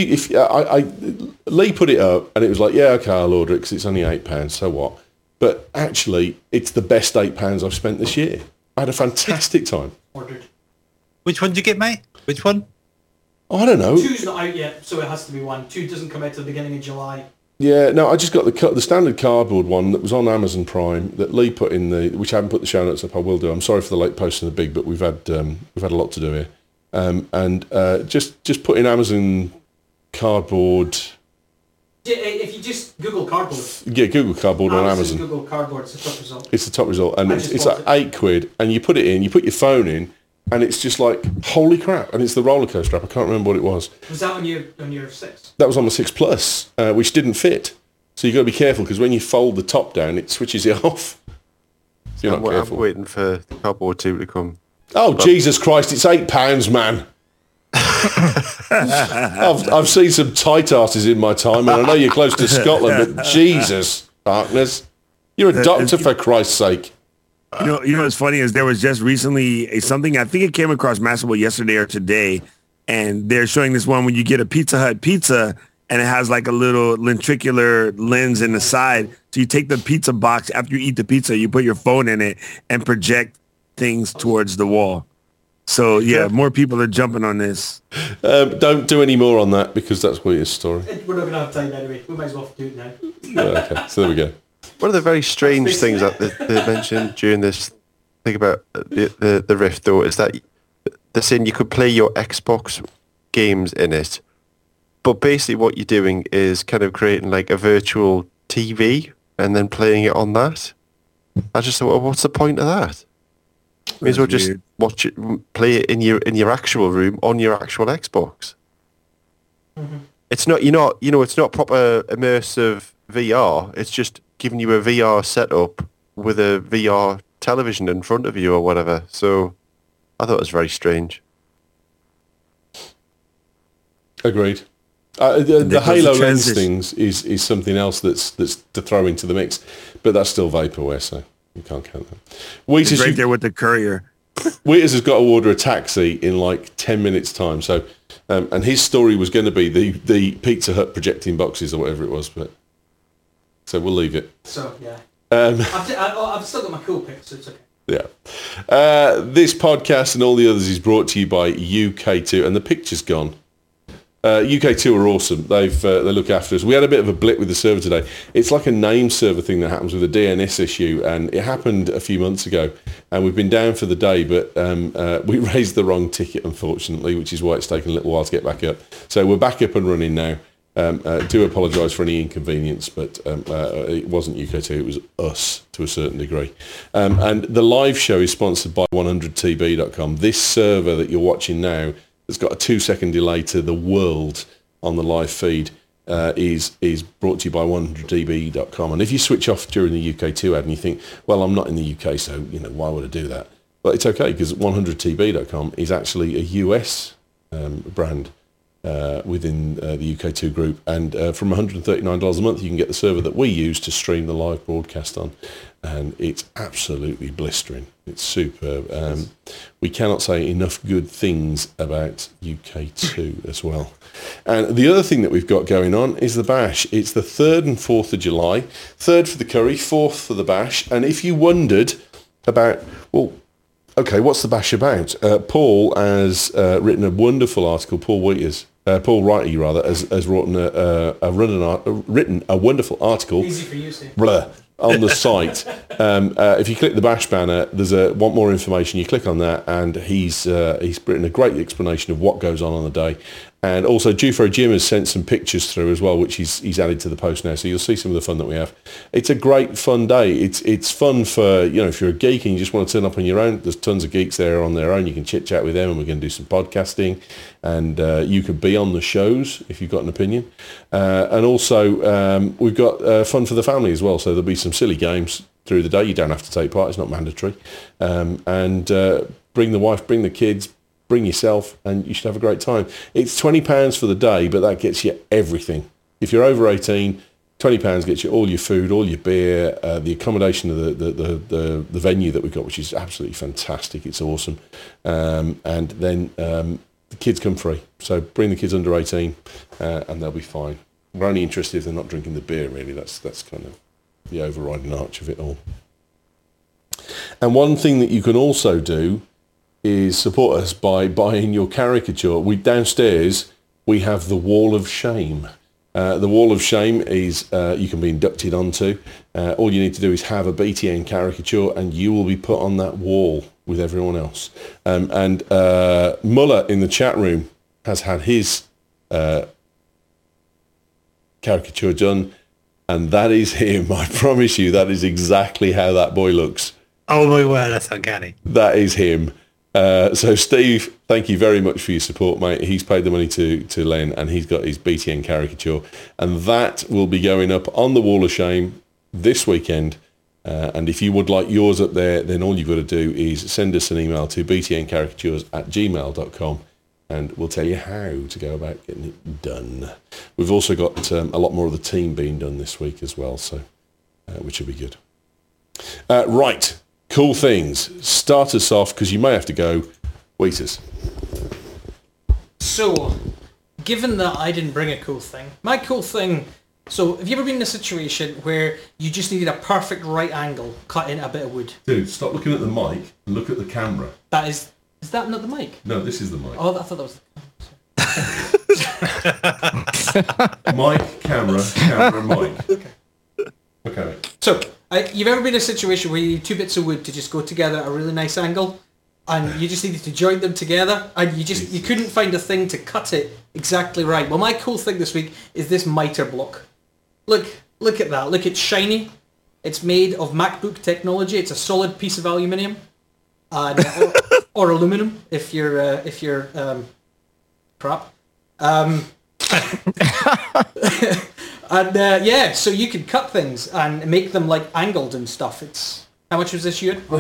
A: Lee put it up, and it was like, yeah, okay, I'll order it because it's only £8. So what? But actually, it's the best £8 I've spent this year. I had a fantastic time.
D: Ordered.
F: Which one did you get, mate? Which one?
A: I don't know.
D: 2's not out yet, so it has to be 1. 2 doesn't come out till the beginning of July.
A: Yeah, no, I just got the standard cardboard one that was on Amazon Prime that Lee put in which I haven't put the show notes up. I will do. I'm sorry for the late post and the big, but we've had a lot to do here. Just put in Amazon cardboard.
D: If you just Google cardboard.
A: Yeah, Google cardboard on Amazon.
D: Google cardboard, it's the top result.
A: It's the top result, and it's like £8, and you put it in, you put your phone in, and it's just like, holy crap! And it's the roller coaster app. I can't remember what it was.
D: Was that on your 6?
A: That was on the 6 Plus, which didn't fit. So you got to be careful because when you fold the top down, it switches it off. So you're not careful.
E: I'm waiting for the cardboard 2 to come.
A: Oh, Jesus Christ! It's £8, man. I've seen some tight asses in my time, and I know you're close to Scotland, but Jesus, Harkness, you're a doctor for Christ's sake.
C: You know what's funny is there was just recently something, I think it came across Mashable yesterday or today, and they're showing this one when you get a Pizza Hut pizza and it has like a little lentricular lens in the side. So you take the pizza box after you eat the pizza, you put your phone in it and project things towards the wall. So yeah, more people are jumping on this.
A: Don't do any more on that because that's Weir's story.
D: We're not going to have time anyway. We might as well do it now.
A: Okay, so there we go.
E: One of the very strange things that they mentioned during this thing about the Rift, though, is that they're saying you could play your Xbox games in it, but basically what you're doing is kind of creating like a virtual TV and then playing it on that. I just thought, well, what's the point of that? May as well just watch it, play it in your actual room on your actual Xbox. Mm-hmm. It's not, it's not proper immersive VR. It's just giving you a VR setup with a VR television in front of you or whatever. So I thought it was very strange.
A: Agreed. The Halo lens things is something else that's to throw into the mix, but that's still vaporware, so you can't count that.
C: It's right there with the Courier.
A: Wheaters has got to order a taxi in like 10 minutes time. So, and his story was going to be the Pizza Hut projecting boxes or whatever it was, but so we'll leave it.
D: So yeah, I've still got my cool pick, so it's okay.
A: Yeah. This podcast and all the others is brought to you by UK2, and the picture's gone. UK2 are awesome. They look after us. We had a bit of a blip with the server today. It's like a name server thing that happens with a DNS issue, and it happened a few months ago, and we've been down for the day, but we raised the wrong ticket, unfortunately, which is why it's taken a little while to get back up. So we're back up and running now. Do apologise for any inconvenience, but it wasn't UK2, it was us to a certain degree. And the live show is sponsored by 100tb.com. This server that you're watching now, it's got a 2-second delay to the world on the live feed, is brought to you by 100tb.com. And if you switch off during the UK2 ad and you think, well, I'm not in the UK, so why would I do that? But it's okay, because 100tb.com is actually a US brand within the UK2 group, and from $139 a month you can get the server that we use to stream the live broadcast on, and it's absolutely blistering. It's superb. We cannot say enough good things about UK2 as well. And the other thing that we've got going on is the bash. It's the 3rd and 4th of July. 3rd for the curry, 4th for the bash. And if you wondered about, well, okay, what's the bash about? Paul has written a wonderful article. Paul Wrighty has written a written a wonderful article.
D: Easy for you, Steve.
A: On the site. If you click the bash banner, there's want more information. You click on that, and he's written a great explanation of what goes on the day. And also, Jufro Jim has sent some pictures through as well, which he's added to the post now. So you'll see some of the fun that we have. It's a great fun day. It's fun for, if you're a geek and you just want to turn up on your own. There's tons of geeks there on their own. You can chit chat with them, and we're going to do some podcasting. And you could be on the shows if you've got an opinion. And also, we've got fun for the family as well. So there'll be some silly games through the day. You don't have to take part. It's not mandatory. And bring the wife, bring the kids, bring yourself, and you should have a great time. It's £20 for the day, but that gets you everything. If you're over 18, £20 gets you all your food, all your beer, the accommodation of the venue that we've got, which is absolutely fantastic. It's awesome. And then the kids come free. So bring the kids under 18, and they'll be fine. We're only interested if they're not drinking the beer, really. That's kind of the overriding arch of it all. And one thing that you can also do is support us by buying your caricature. Downstairs we have the Wall of Shame. The Wall of Shame is you can be inducted onto. All you need to do is have a BTN caricature, and you will be put on that wall with everyone else. And Muller in the chat room has had his caricature done, and that is him. I promise you, that is exactly how that boy looks.
F: Oh my word, that's uncanny.
A: That is him. So Steve, thank you very much for your support, mate. He's paid the money to Len, and he's got his BTN caricature, and that will be going up on the Wall of Shame this weekend. And if you would like yours up there, then all you've got to do is send us an email to btncaricatures@gmail.com, and we'll tell you how to go about getting it done. We've also got a lot more of the team being done this week as well, so which will be good. Right. Cool things. Start us off, because you may have to go. Wheaters.
D: So, given that I didn't bring a cool thing, my cool thing... So, have you ever been in a situation where you just needed a perfect right angle cut in a bit of wood?
A: Dude, stop looking at the mic and look at the camera.
D: That is... Is that not the mic?
A: No, this is the mic.
D: Oh, I thought that was...
A: Mic, camera, mic. Okay.
D: So... you've ever been in a situation where you need two bits of wood to just go together at a really nice angle, and you just needed to join them together, and you couldn't find a thing to cut it exactly right? Well, my cool thing this week is this miter block. Look at that. Look, it's shiny. It's made of MacBook technology. It's a solid piece of aluminium, or aluminum if you're crap. And so you can cut things and make them like angled and stuff. It's how much was this, Ewan?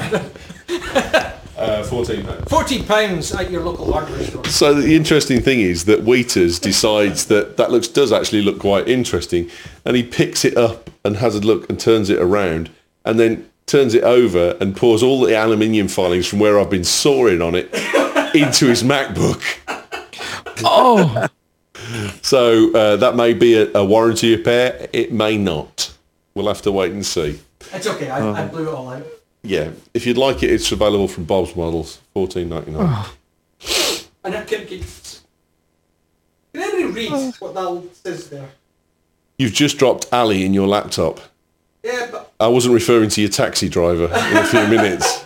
A: £14.
D: £14 at your local hardware store.
A: So the interesting thing is that Wheaters decides that does actually look quite interesting, and he picks it up and has a look and turns it around, and then turns it over and pours all the aluminium filings from where I've been sawing on it into his MacBook.
B: Oh.
A: So that may be a warranty repair. It may not. We'll have to wait and see.
D: It's okay. I blew it all out.
A: Yeah. If you'd like it, it's available from Bob's Models, $14.99.
D: Oh. And can anybody read what that says there?
A: You've just dropped Ali in your laptop.
D: Yeah, but...
A: I wasn't referring to your taxi driver in a few minutes.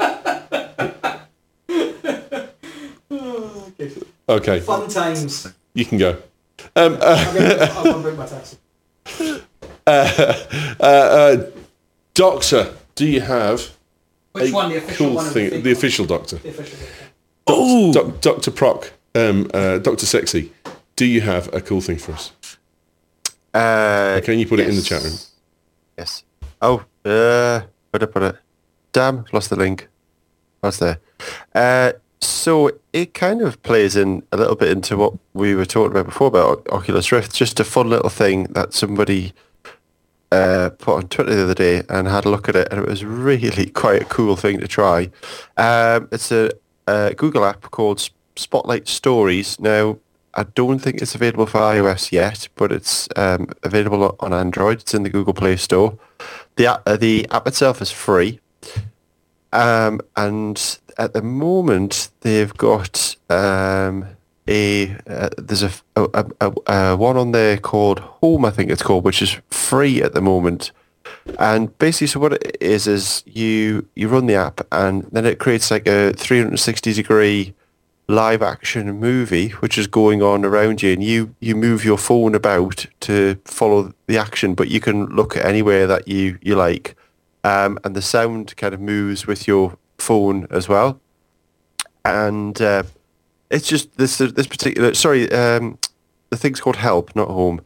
A: Okay.
D: Fun times.
A: You can go.
D: I'm going to bring my taxi.
A: Doctor, do you have
D: Which one? The official
A: cool
D: one?
A: Thing? The official Doctor.
D: The official Doctor.
A: Dr. Proc, Dr. Sexy, do you have a cool thing for us? Can you put it in the chat room?
E: Yes. Oh, put it. Damn, lost the link. What's there? So it kind of plays in a little bit into what we were talking about before about Oculus Rift. Just a fun little thing that somebody put on Twitter the other day and had a look at it, and it was really quite a cool thing to try. It's a Google app called Spotlight Stories. Now, I don't think it's available for iOS yet, but it's available on Android. It's in the Google Play Store. The app itself is free, and at the moment they've got there's a one on there called Home, I think it's called, which is free at the moment. And basically, so what it is you run the app, and then it creates like a 360-degree live action movie which is going on around you, and you move your phone about to follow the action, but you can look at anywhere that you like, and the sound kind of moves with your phone as well. And it's just this particular the thing's called Help, not Home.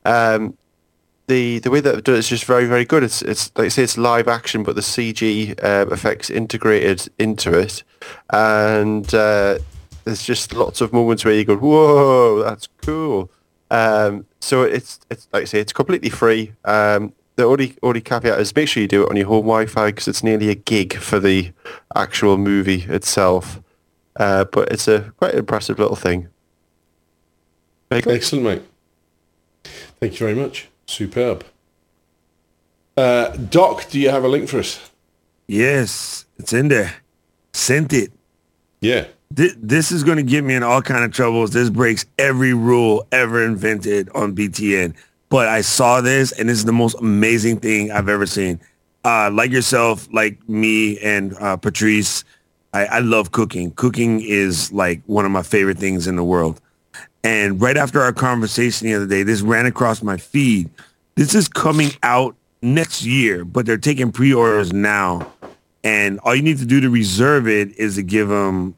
E: The way that it does it is just very, very good. It's like I say, it's live action, but the CG effects integrated into it, and there's just lots of moments where you go, whoa, that's cool. So it's like I say, it's completely free. The only caveat is make sure you do it on your home Wi-Fi, because it's nearly a gig for the actual movie itself. But it's a quite impressive little thing.
A: Excellent, mate. Thank you very much. Superb. Doc, do you have a link for us?
C: Yes, it's in there. Sent it.
A: Yeah.
C: This is going to get me in all kind of troubles. This breaks every rule ever invented on BTN. But I saw this, and this is the most amazing thing I've ever seen. Like yourself, like me and Patrice, I love cooking. Cooking is like one of my favorite things in the world. And right after our conversation the other day, this ran across my feed. This is coming out next year, but they're taking pre-orders now. And all you need to do to reserve it is to give them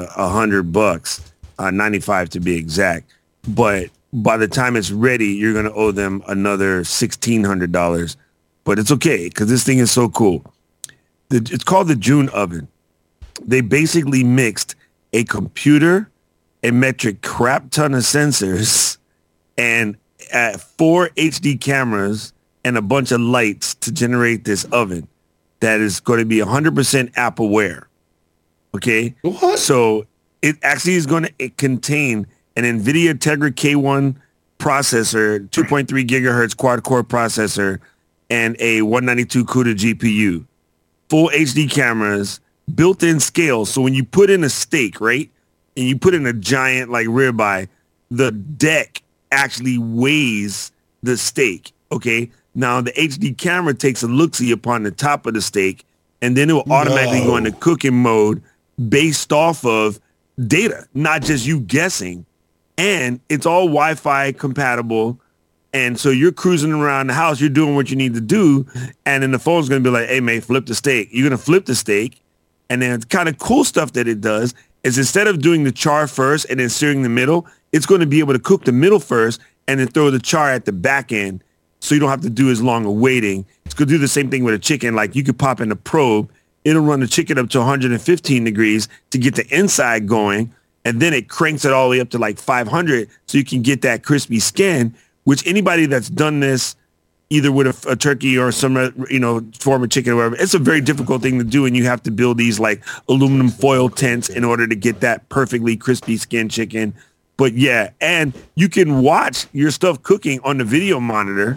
C: $100, 95 to be exact. But by the time it's ready, you're going to owe them another $1,600. But it's okay, because this thing is so cool. It's called the June Oven. They basically mixed a computer, a metric crap ton of sensors, and 4 HD cameras and a bunch of lights to generate this oven that is going to be 100% Appleware. Okay?
A: What?
C: So it actually is going to contain an NVIDIA Tegra K1 processor, 2.3 gigahertz quad-core processor, and a 192 CUDA GPU. Full HD cameras, built-in scale. So when you put in a steak, right, and you put in a giant like ribeye, the deck actually weighs the steak. Okay. Now the HD camera takes a look-see upon the top of the steak, and then it will automatically go into cooking mode based off of data, not just you guessing. And it's all Wi-Fi compatible. And so you're cruising around the house, you're doing what you need to do, and then the phone's going to be like, hey, mate, flip the steak. You're going to flip the steak. And then the kind of cool stuff that it does is instead of doing the char first and then searing the middle, it's going to be able to cook the middle first and then throw the char at the back end, so you don't have to do as long of waiting. It's going to do the same thing with a chicken. Like you could pop in a probe, it'll run the chicken up to 115 degrees to get the inside going, and then it cranks it all the way up to like 500 so you can get that crispy skin, which anybody that's done this, either with a turkey or some, form of chicken or whatever. It's a very difficult thing to do, and you have to build these like aluminum foil tents in order to get that perfectly crispy skin chicken. But yeah, and you can watch your stuff cooking on the video monitor.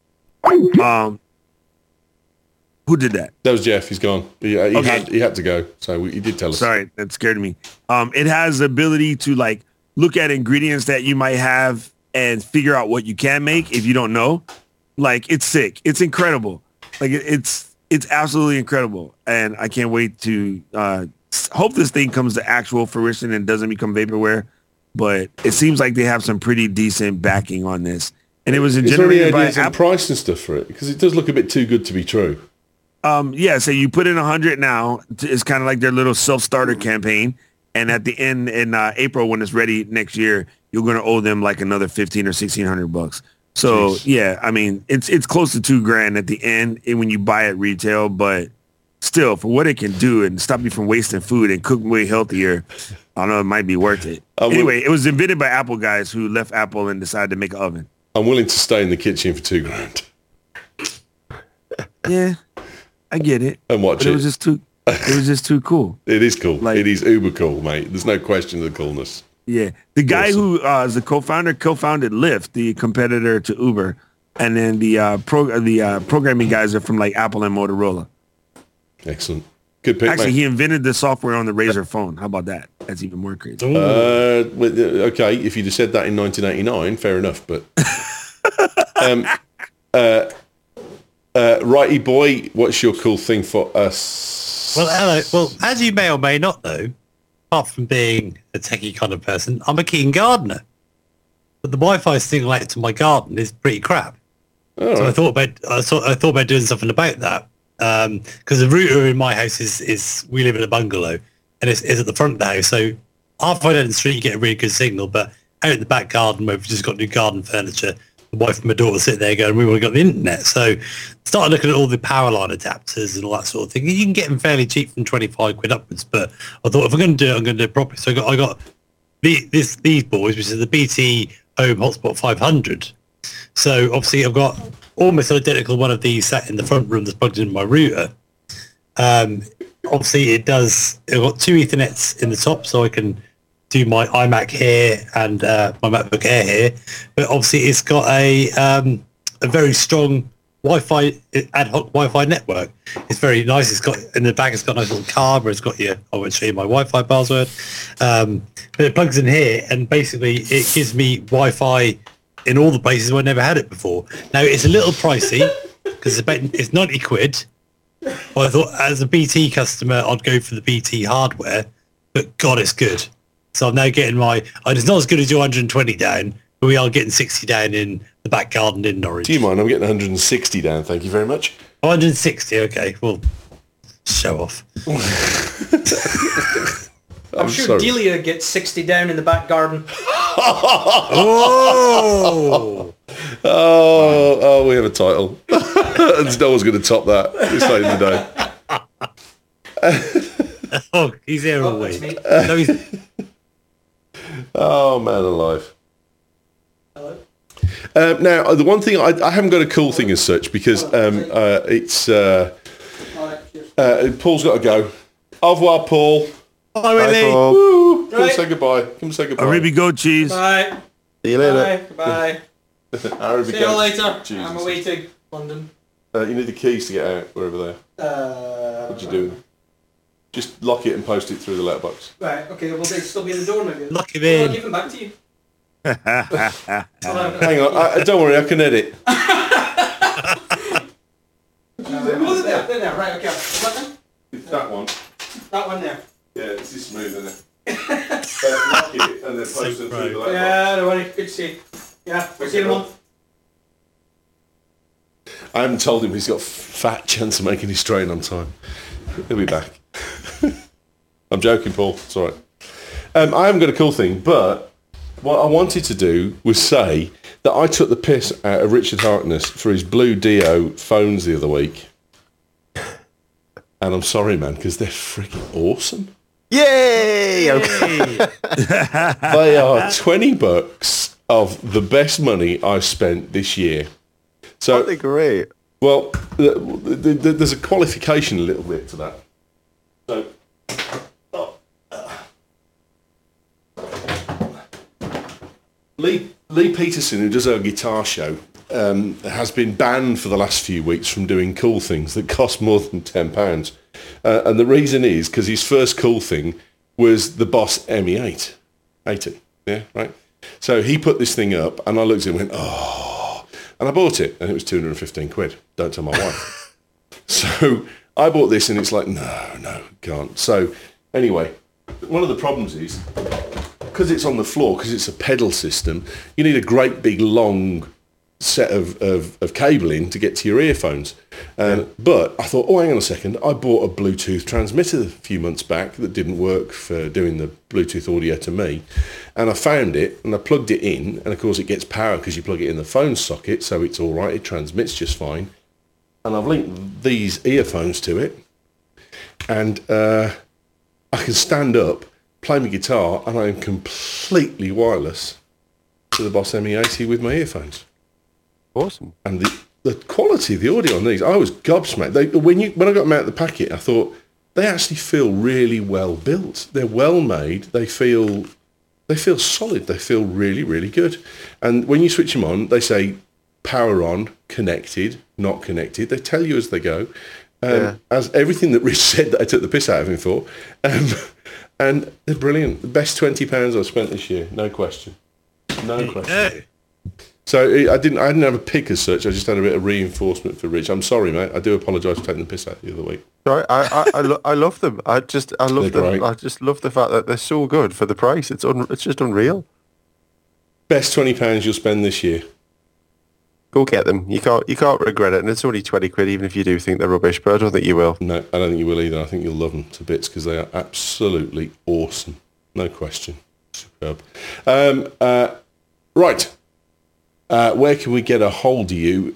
C: Who did that?
A: That was Jeff. He's gone. He had to go, so he did tell us.
C: Sorry, that scared me. It has the ability to like look at ingredients that you might have and figure out what you can make if you don't know. Like, it's sick. It's incredible. Like, it's absolutely incredible, and I can't wait to hope this thing comes to actual fruition and doesn't become vaporware. But it seems like they have some pretty decent backing on this, and it was generated by
A: Apple. Price and stuff for it, because it does look a bit too good to be true.
C: So you put in 100 now. It's kind of like their little self-starter campaign. And at the end in April, when it's ready next year, you're going to owe them like another $1,500 or $1,600. So yeah, I mean, it's close to $2,000 at the end when you buy it retail, but still for what it can do and stop you from wasting food and cook way healthier, I don't know, it might be worth it. Anyway, it was invented by Apple guys who left Apple and decided to make an oven.
A: I'm willing to stay in the kitchen for $2,000.
C: Yeah. I get it.
A: And watch it.
C: It was just too cool.
A: It is cool. Like, it is uber cool, mate. There's no question of the coolness.
C: Yeah. The guy who is the co-founded Lyft, the competitor to Uber. And then the programming guys are from like Apple and Motorola.
A: Excellent. Good pick,
C: Actually,
A: mate.
C: He invented the software on the Razr phone. How about that? That's even more crazy.
A: Okay, if you'd have said that in 1989, fair enough. But Righty boy, what's your cool thing for us?
F: Well, hello. Well, as you may or may not know, apart from being a techie kind of person, I'm a keen gardener. But the Wi-Fi signal out to my garden is pretty crap. So right. I thought about doing something about that. Because the router in my house is we live in a bungalow and it's at the front of the house. So halfway down the street you get a really good signal, but out in the back garden where we've just got new garden furniture, the wife and my daughter sit there going, we want to get the internet. So started looking at all the power line adapters and all that sort of thing. You can get them fairly cheap from 25 quid upwards, but I thought if I'm going to do it, I'm going to do it properly. So I got these boys, which is the BT Home Hotspot 500. So obviously I've got almost identical one of these sat in the front room that's plugged into my router. Obviously I've got two Ethernets in the top, so I can do my iMac here and my MacBook Air here, but obviously it's got a very strong Wi-Fi, ad hoc Wi-Fi network. It's very nice. It's got in the back. It's got a nice little card where it's got I won't show you my Wi-Fi password, but it plugs in here and basically it gives me Wi-Fi in all the places where I never had it before. Now it's a little pricey because it's 90 quid. Well, I thought as a BT customer I'd go for the BT hardware, but God, it's good. So I'm now getting it's not as good as your 120 down, but we are getting 60 down in the back garden in Norwich.
A: Do you mind? I'm getting 160 down, thank you very much.
F: 160, okay. Well, show off.
D: I'm sure sorry. Delia gets 60 down in the back garden.
A: Oh, we have a title. And no one's going to top that. It's late in the
F: day. Oh, he's here always. No, he's...
A: Oh, man alive.
D: Hello.
A: Now, the one thing, I haven't got a cool thing as such because it's... Paul's got to go. Au revoir, Paul.
F: Bye, Willie.
A: Woo. Come and say goodbye. Come say goodbye.
C: Arabic goat cheese.
D: Bye.
E: See you later.
D: Bye.
A: Arabic
D: See you later.
A: Jesus.
D: I'm awaiting London.
A: You need the keys to get out, wherever they are. What you doing? Just lock it and post it through the letterbox.
D: Right, okay, will they still be in the door maybe?
F: Lock it in.
D: I'll give them back to you.
A: Hang on, don't worry, I can edit.
D: They're there, right, okay.
A: It's that one.
D: That one there.
A: Yeah, it's this smooth, isn't it? Lock it and then post it through the letterbox.
D: Yeah, don't worry, good to see you. Yeah, we'll see you in a month.
A: I haven't told him he's got a fat chance of making his train on time. He'll be back. I'm joking, Paul. It's all right. I haven't got a cool thing, but what I wanted to do was say that I took the piss out of Richard Harkness for his Blue Dio phones the other week. And I'm sorry, man, because they're freaking awesome.
E: Yay! Okay.
A: They are $20 of the best money I've spent this year.
E: So aren't they great?
A: Well, there's a qualification a little bit to that. So, Lee Peterson, who does our guitar show, has been banned for the last few weeks from doing cool things that cost more than £10. And the reason is because his first cool thing was the Boss ME8. 80, yeah, right? So he put this thing up, and I looked at it and went, oh. And I bought it, and it was 215 quid. Don't tell my wife. So I bought this, and it's like, no, can't. So anyway, one of the problems is, because it's on the floor, because it's a pedal system, you need a great big long set of cabling to get to your earphones. But I thought, hang on a second, I bought a Bluetooth transmitter a few months back that didn't work for doing the Bluetooth audio to me. And I found it, and I plugged it in, and of course it gets power because you plug it in the phone socket, so it's all right, it transmits just fine. And I've linked these earphones to it, and I can stand up, play my guitar, and I am completely wireless to the Boss ME80 with my earphones.
E: Awesome.
A: And the quality of the audio on these, I was gobsmacked. When I got them out of the packet, I thought they actually feel really well built. They're well made. They feel solid. They feel really, really good. And when you switch them on, they say power on, connected, not connected. They tell you as they go. As everything that Rich said that I took the piss out of him for. And they're brilliant. The best £20 I've spent this year, no question. No question. So I didn't have a pick as such. I just had a bit of reinforcement for Rich. I'm sorry, mate. I do apologise for taking the piss out the other week.
E: Sorry, I love them. I love them. Great. I just love the fact that they're so good for the price. It's just unreal.
A: Best £20 you'll spend this year.
E: Go get them. You can't regret it, and it's only 20 quid, even if you do think they're rubbish. But I don't think you will.
A: No, I don't think you will either. I think you'll love them to bits because they are absolutely awesome. No question. Superb. Right. Where can we get a hold of you,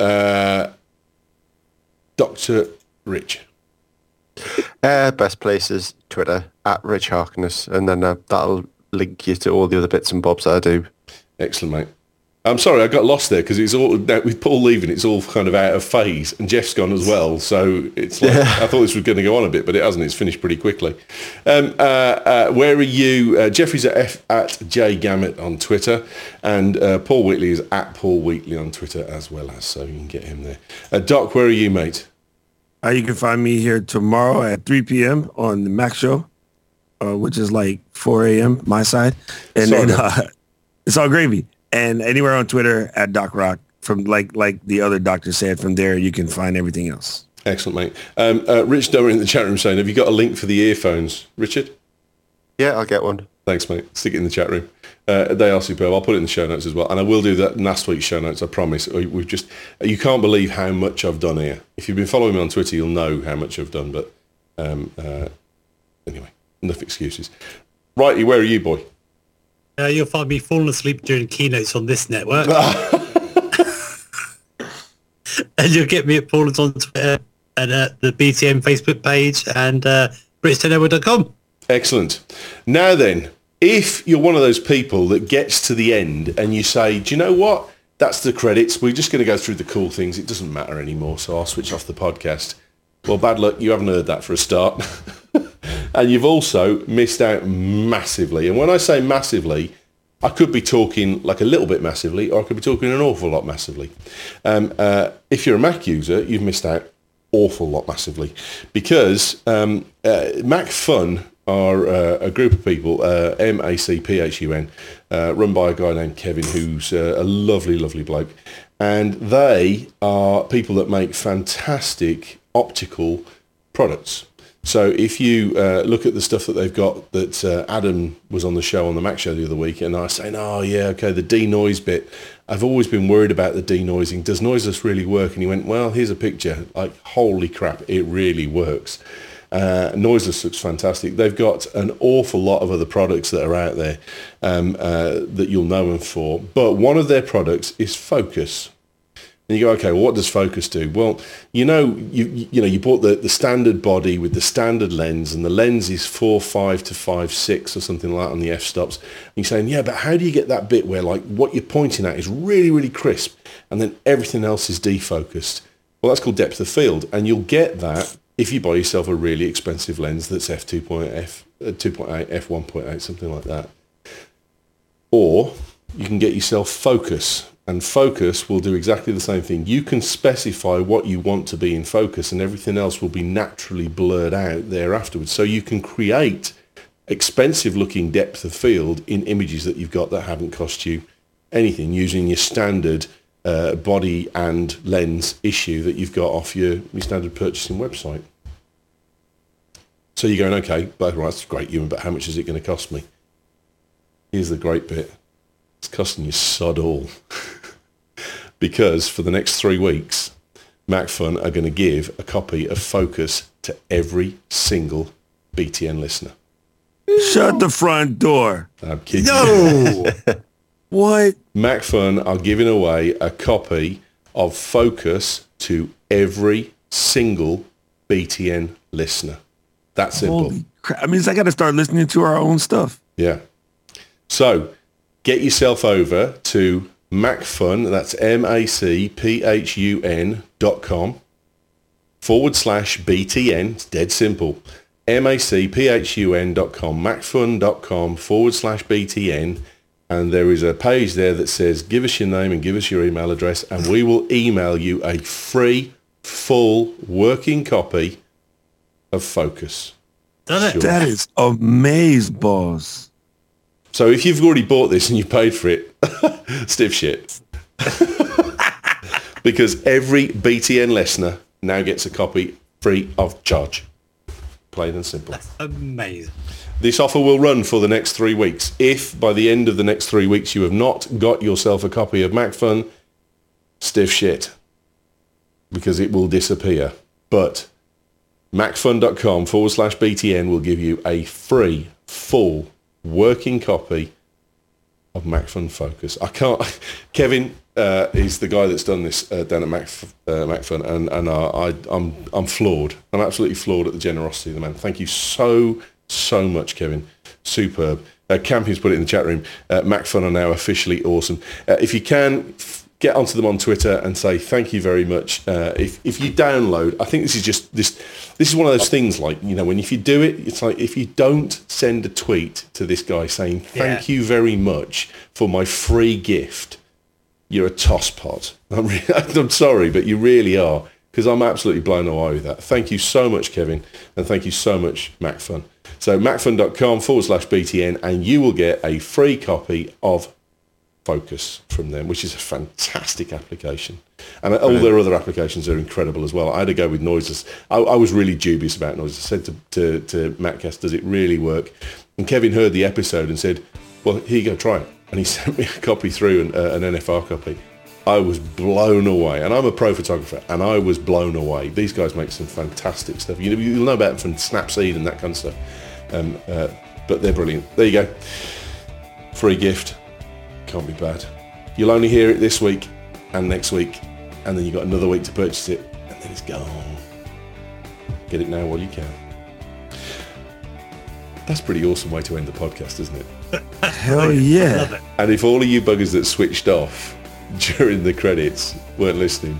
A: Dr. Rich?
E: Best place is Twitter, @Rich Harkness, and then that'll link you to all the other bits and bobs that I do.
A: Excellent, mate. I'm sorry, I got lost there because it's all with Paul leaving. It's all kind of out of phase, and Jeff's gone as well. So it's like I thought this was going to go on a bit, but it hasn't. It's finished pretty quickly. Where are you? Jeffrey's at JGammett on Twitter, and Paul Wheatley is at Paul Wheatley on Twitter as well as. So you can get him there. Doc, where are you, mate?
C: You can find me here tomorrow at 3 p.m. on the Mac Show, which is like 4 a.m. my side, and then it's all gravy. And anywhere on Twitter at Doc Rock, from like the other doctor said, from there you can find everything else.
A: Excellent, mate. Rich Dower in the chat room saying, have you got a link for the earphones, Richard?
E: Yeah, I'll get one.
A: Thanks, mate. Stick it in the chat room. They are superb. I'll put it in the show notes as well. And I will do that in last week's show notes, I promise. You can't believe how much I've done here. If you've been following me on Twitter, you'll know how much I've done. But anyway, enough excuses. Righty, where are you, boy?
F: You'll find me falling asleep during keynotes on this network. And you'll get me at Paul's on Twitter and at the BTM Facebook page and BritishTechNetwork.com.
A: Excellent. Now then, if you're one of those people that gets to the end and you say, do you know what? That's the credits. We're just going to go through the cool things. It doesn't matter anymore, so I'll switch off the podcast. Well, bad luck. You haven't heard that for a start. And you've also missed out massively. And when I say massively, I could be talking like a little bit massively, or I could be talking an awful lot massively. If you're a Mac user, you've missed out awful lot massively. Because Mac Fun are a group of people, MACPHUN, run by a guy named Kevin, who's a lovely, lovely bloke. And they are people that make fantastic optical products. So if you look at the stuff that they've got, that Adam was on the show, on the Mac Show the other week, and I was saying, oh yeah, okay, the denoise bit. I've always been worried about the denoising. Does noiseless really work? And he went, well, here's a picture. Like, holy crap, it really works. Noiseless looks fantastic. They've got an awful lot of other products that are out there that you'll know them for. But one of their products is Focus. And you go, okay, well, what does focus do? Well, you bought the standard body with the standard lens, and the lens is 4.5 to 5.6 or something like that on the f-stops. And you're saying, yeah, but how do you get that bit where like what you're pointing at is really, really crisp, and then everything else is defocused? Well, that's called depth of field, and you'll get that if you buy yourself a really expensive lens that's f2.8, f1.8, something like that. Or you can get yourself focus. And focus will do exactly the same thing. You can specify what you want to be in focus, and everything else will be naturally blurred out there afterwards. So you can create expensive looking depth of field in images that you've got that haven't cost you anything, using your standard body and lens issue that you've got off your standard purchasing website. So you're going, okay, but right, that's great, Ewan, but how much is it going to cost me? Here's the great bit. It's costing you sod all. Because for the next 3 weeks, MacFun are going to give a copy of Focus to every single BTN listener.
C: Shut the front door.
A: I'm kidding.
C: No! What?
A: MacFun are giving away a copy of Focus to every single BTN listener. That's simple.
C: Holy crap. I mean, I got to start listening to our own stuff.
A: Yeah. So get yourself over to MacFun, that's MacPhun.com/BTN. It's dead simple. MacPhun.com, MacFun.com/BTN. And there is a page there that says, give us your name and give us your email address, and we will email you a free, full working copy of Focus.
C: Sure. That is amazeballs.
A: So if you've already bought this and you paid for it, stiff shit. Because every BTN listener now gets a copy free of charge. Plain and simple.
F: That's amazing.
A: This offer will run for the next 3 weeks. If by the end of the next 3 weeks you have not got yourself a copy of MacFun, stiff shit. Because it will disappear. But MacFun.com/BTN will give you a free, full working copy of MacFun Focus. I can't. Kevin is the guy that's done this down at MacFun, and I'm floored. I'm absolutely floored at the generosity of the man. Thank you so much, Kevin. Superb. Campion's put it in the chat room. MacFun are now officially awesome. If you can, get onto them on Twitter and say thank you very much. If you download, I think this is just this is one of those things, like, you know, when if you do it, it's like if you don't send a tweet to this guy saying thank you very much for my free gift, you're a tosspot. I'm sorry, but you really are, because I'm absolutely blown away with that. Thank you so much, Kevin, and thank you so much, MacFun. So MacFun.com/BTN, and you will get a free copy of Focus from them, which is a fantastic application. And all their other applications are incredible as well. I had to go with Noiseless. I was really dubious about Noiseless. I said to Mattcast, does it really work? And Kevin heard the episode and said, well, here you go, try it. And he sent me a copy through, an NFR copy. I was blown away. And I'm a pro photographer, and I was blown away. These guys make some fantastic stuff. You'll know about them from Snapseed and that kind of stuff. But they're brilliant. There you go. Free gift. Can't be bad. You'll only hear it this week and next week, and then you've got another week to purchase it, and then it's gone. Get it now while you can. That's a pretty awesome way to end the podcast, isn't it?
C: Hell yeah.
F: Love it.
A: And if all of you buggers that switched off during the credits weren't listening.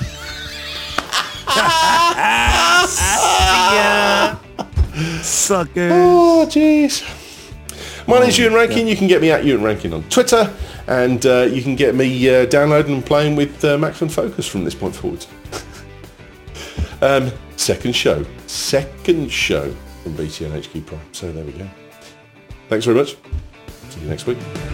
C: Suckers.
A: Oh, jeez. My name's Ewan Rankin. You can get me at Ewan Rankin on Twitter, and you can get me downloading and playing with MacFun Focus from this point forward. Second show from BTN HQ Prime. So there we go. Thanks very much. See you next week.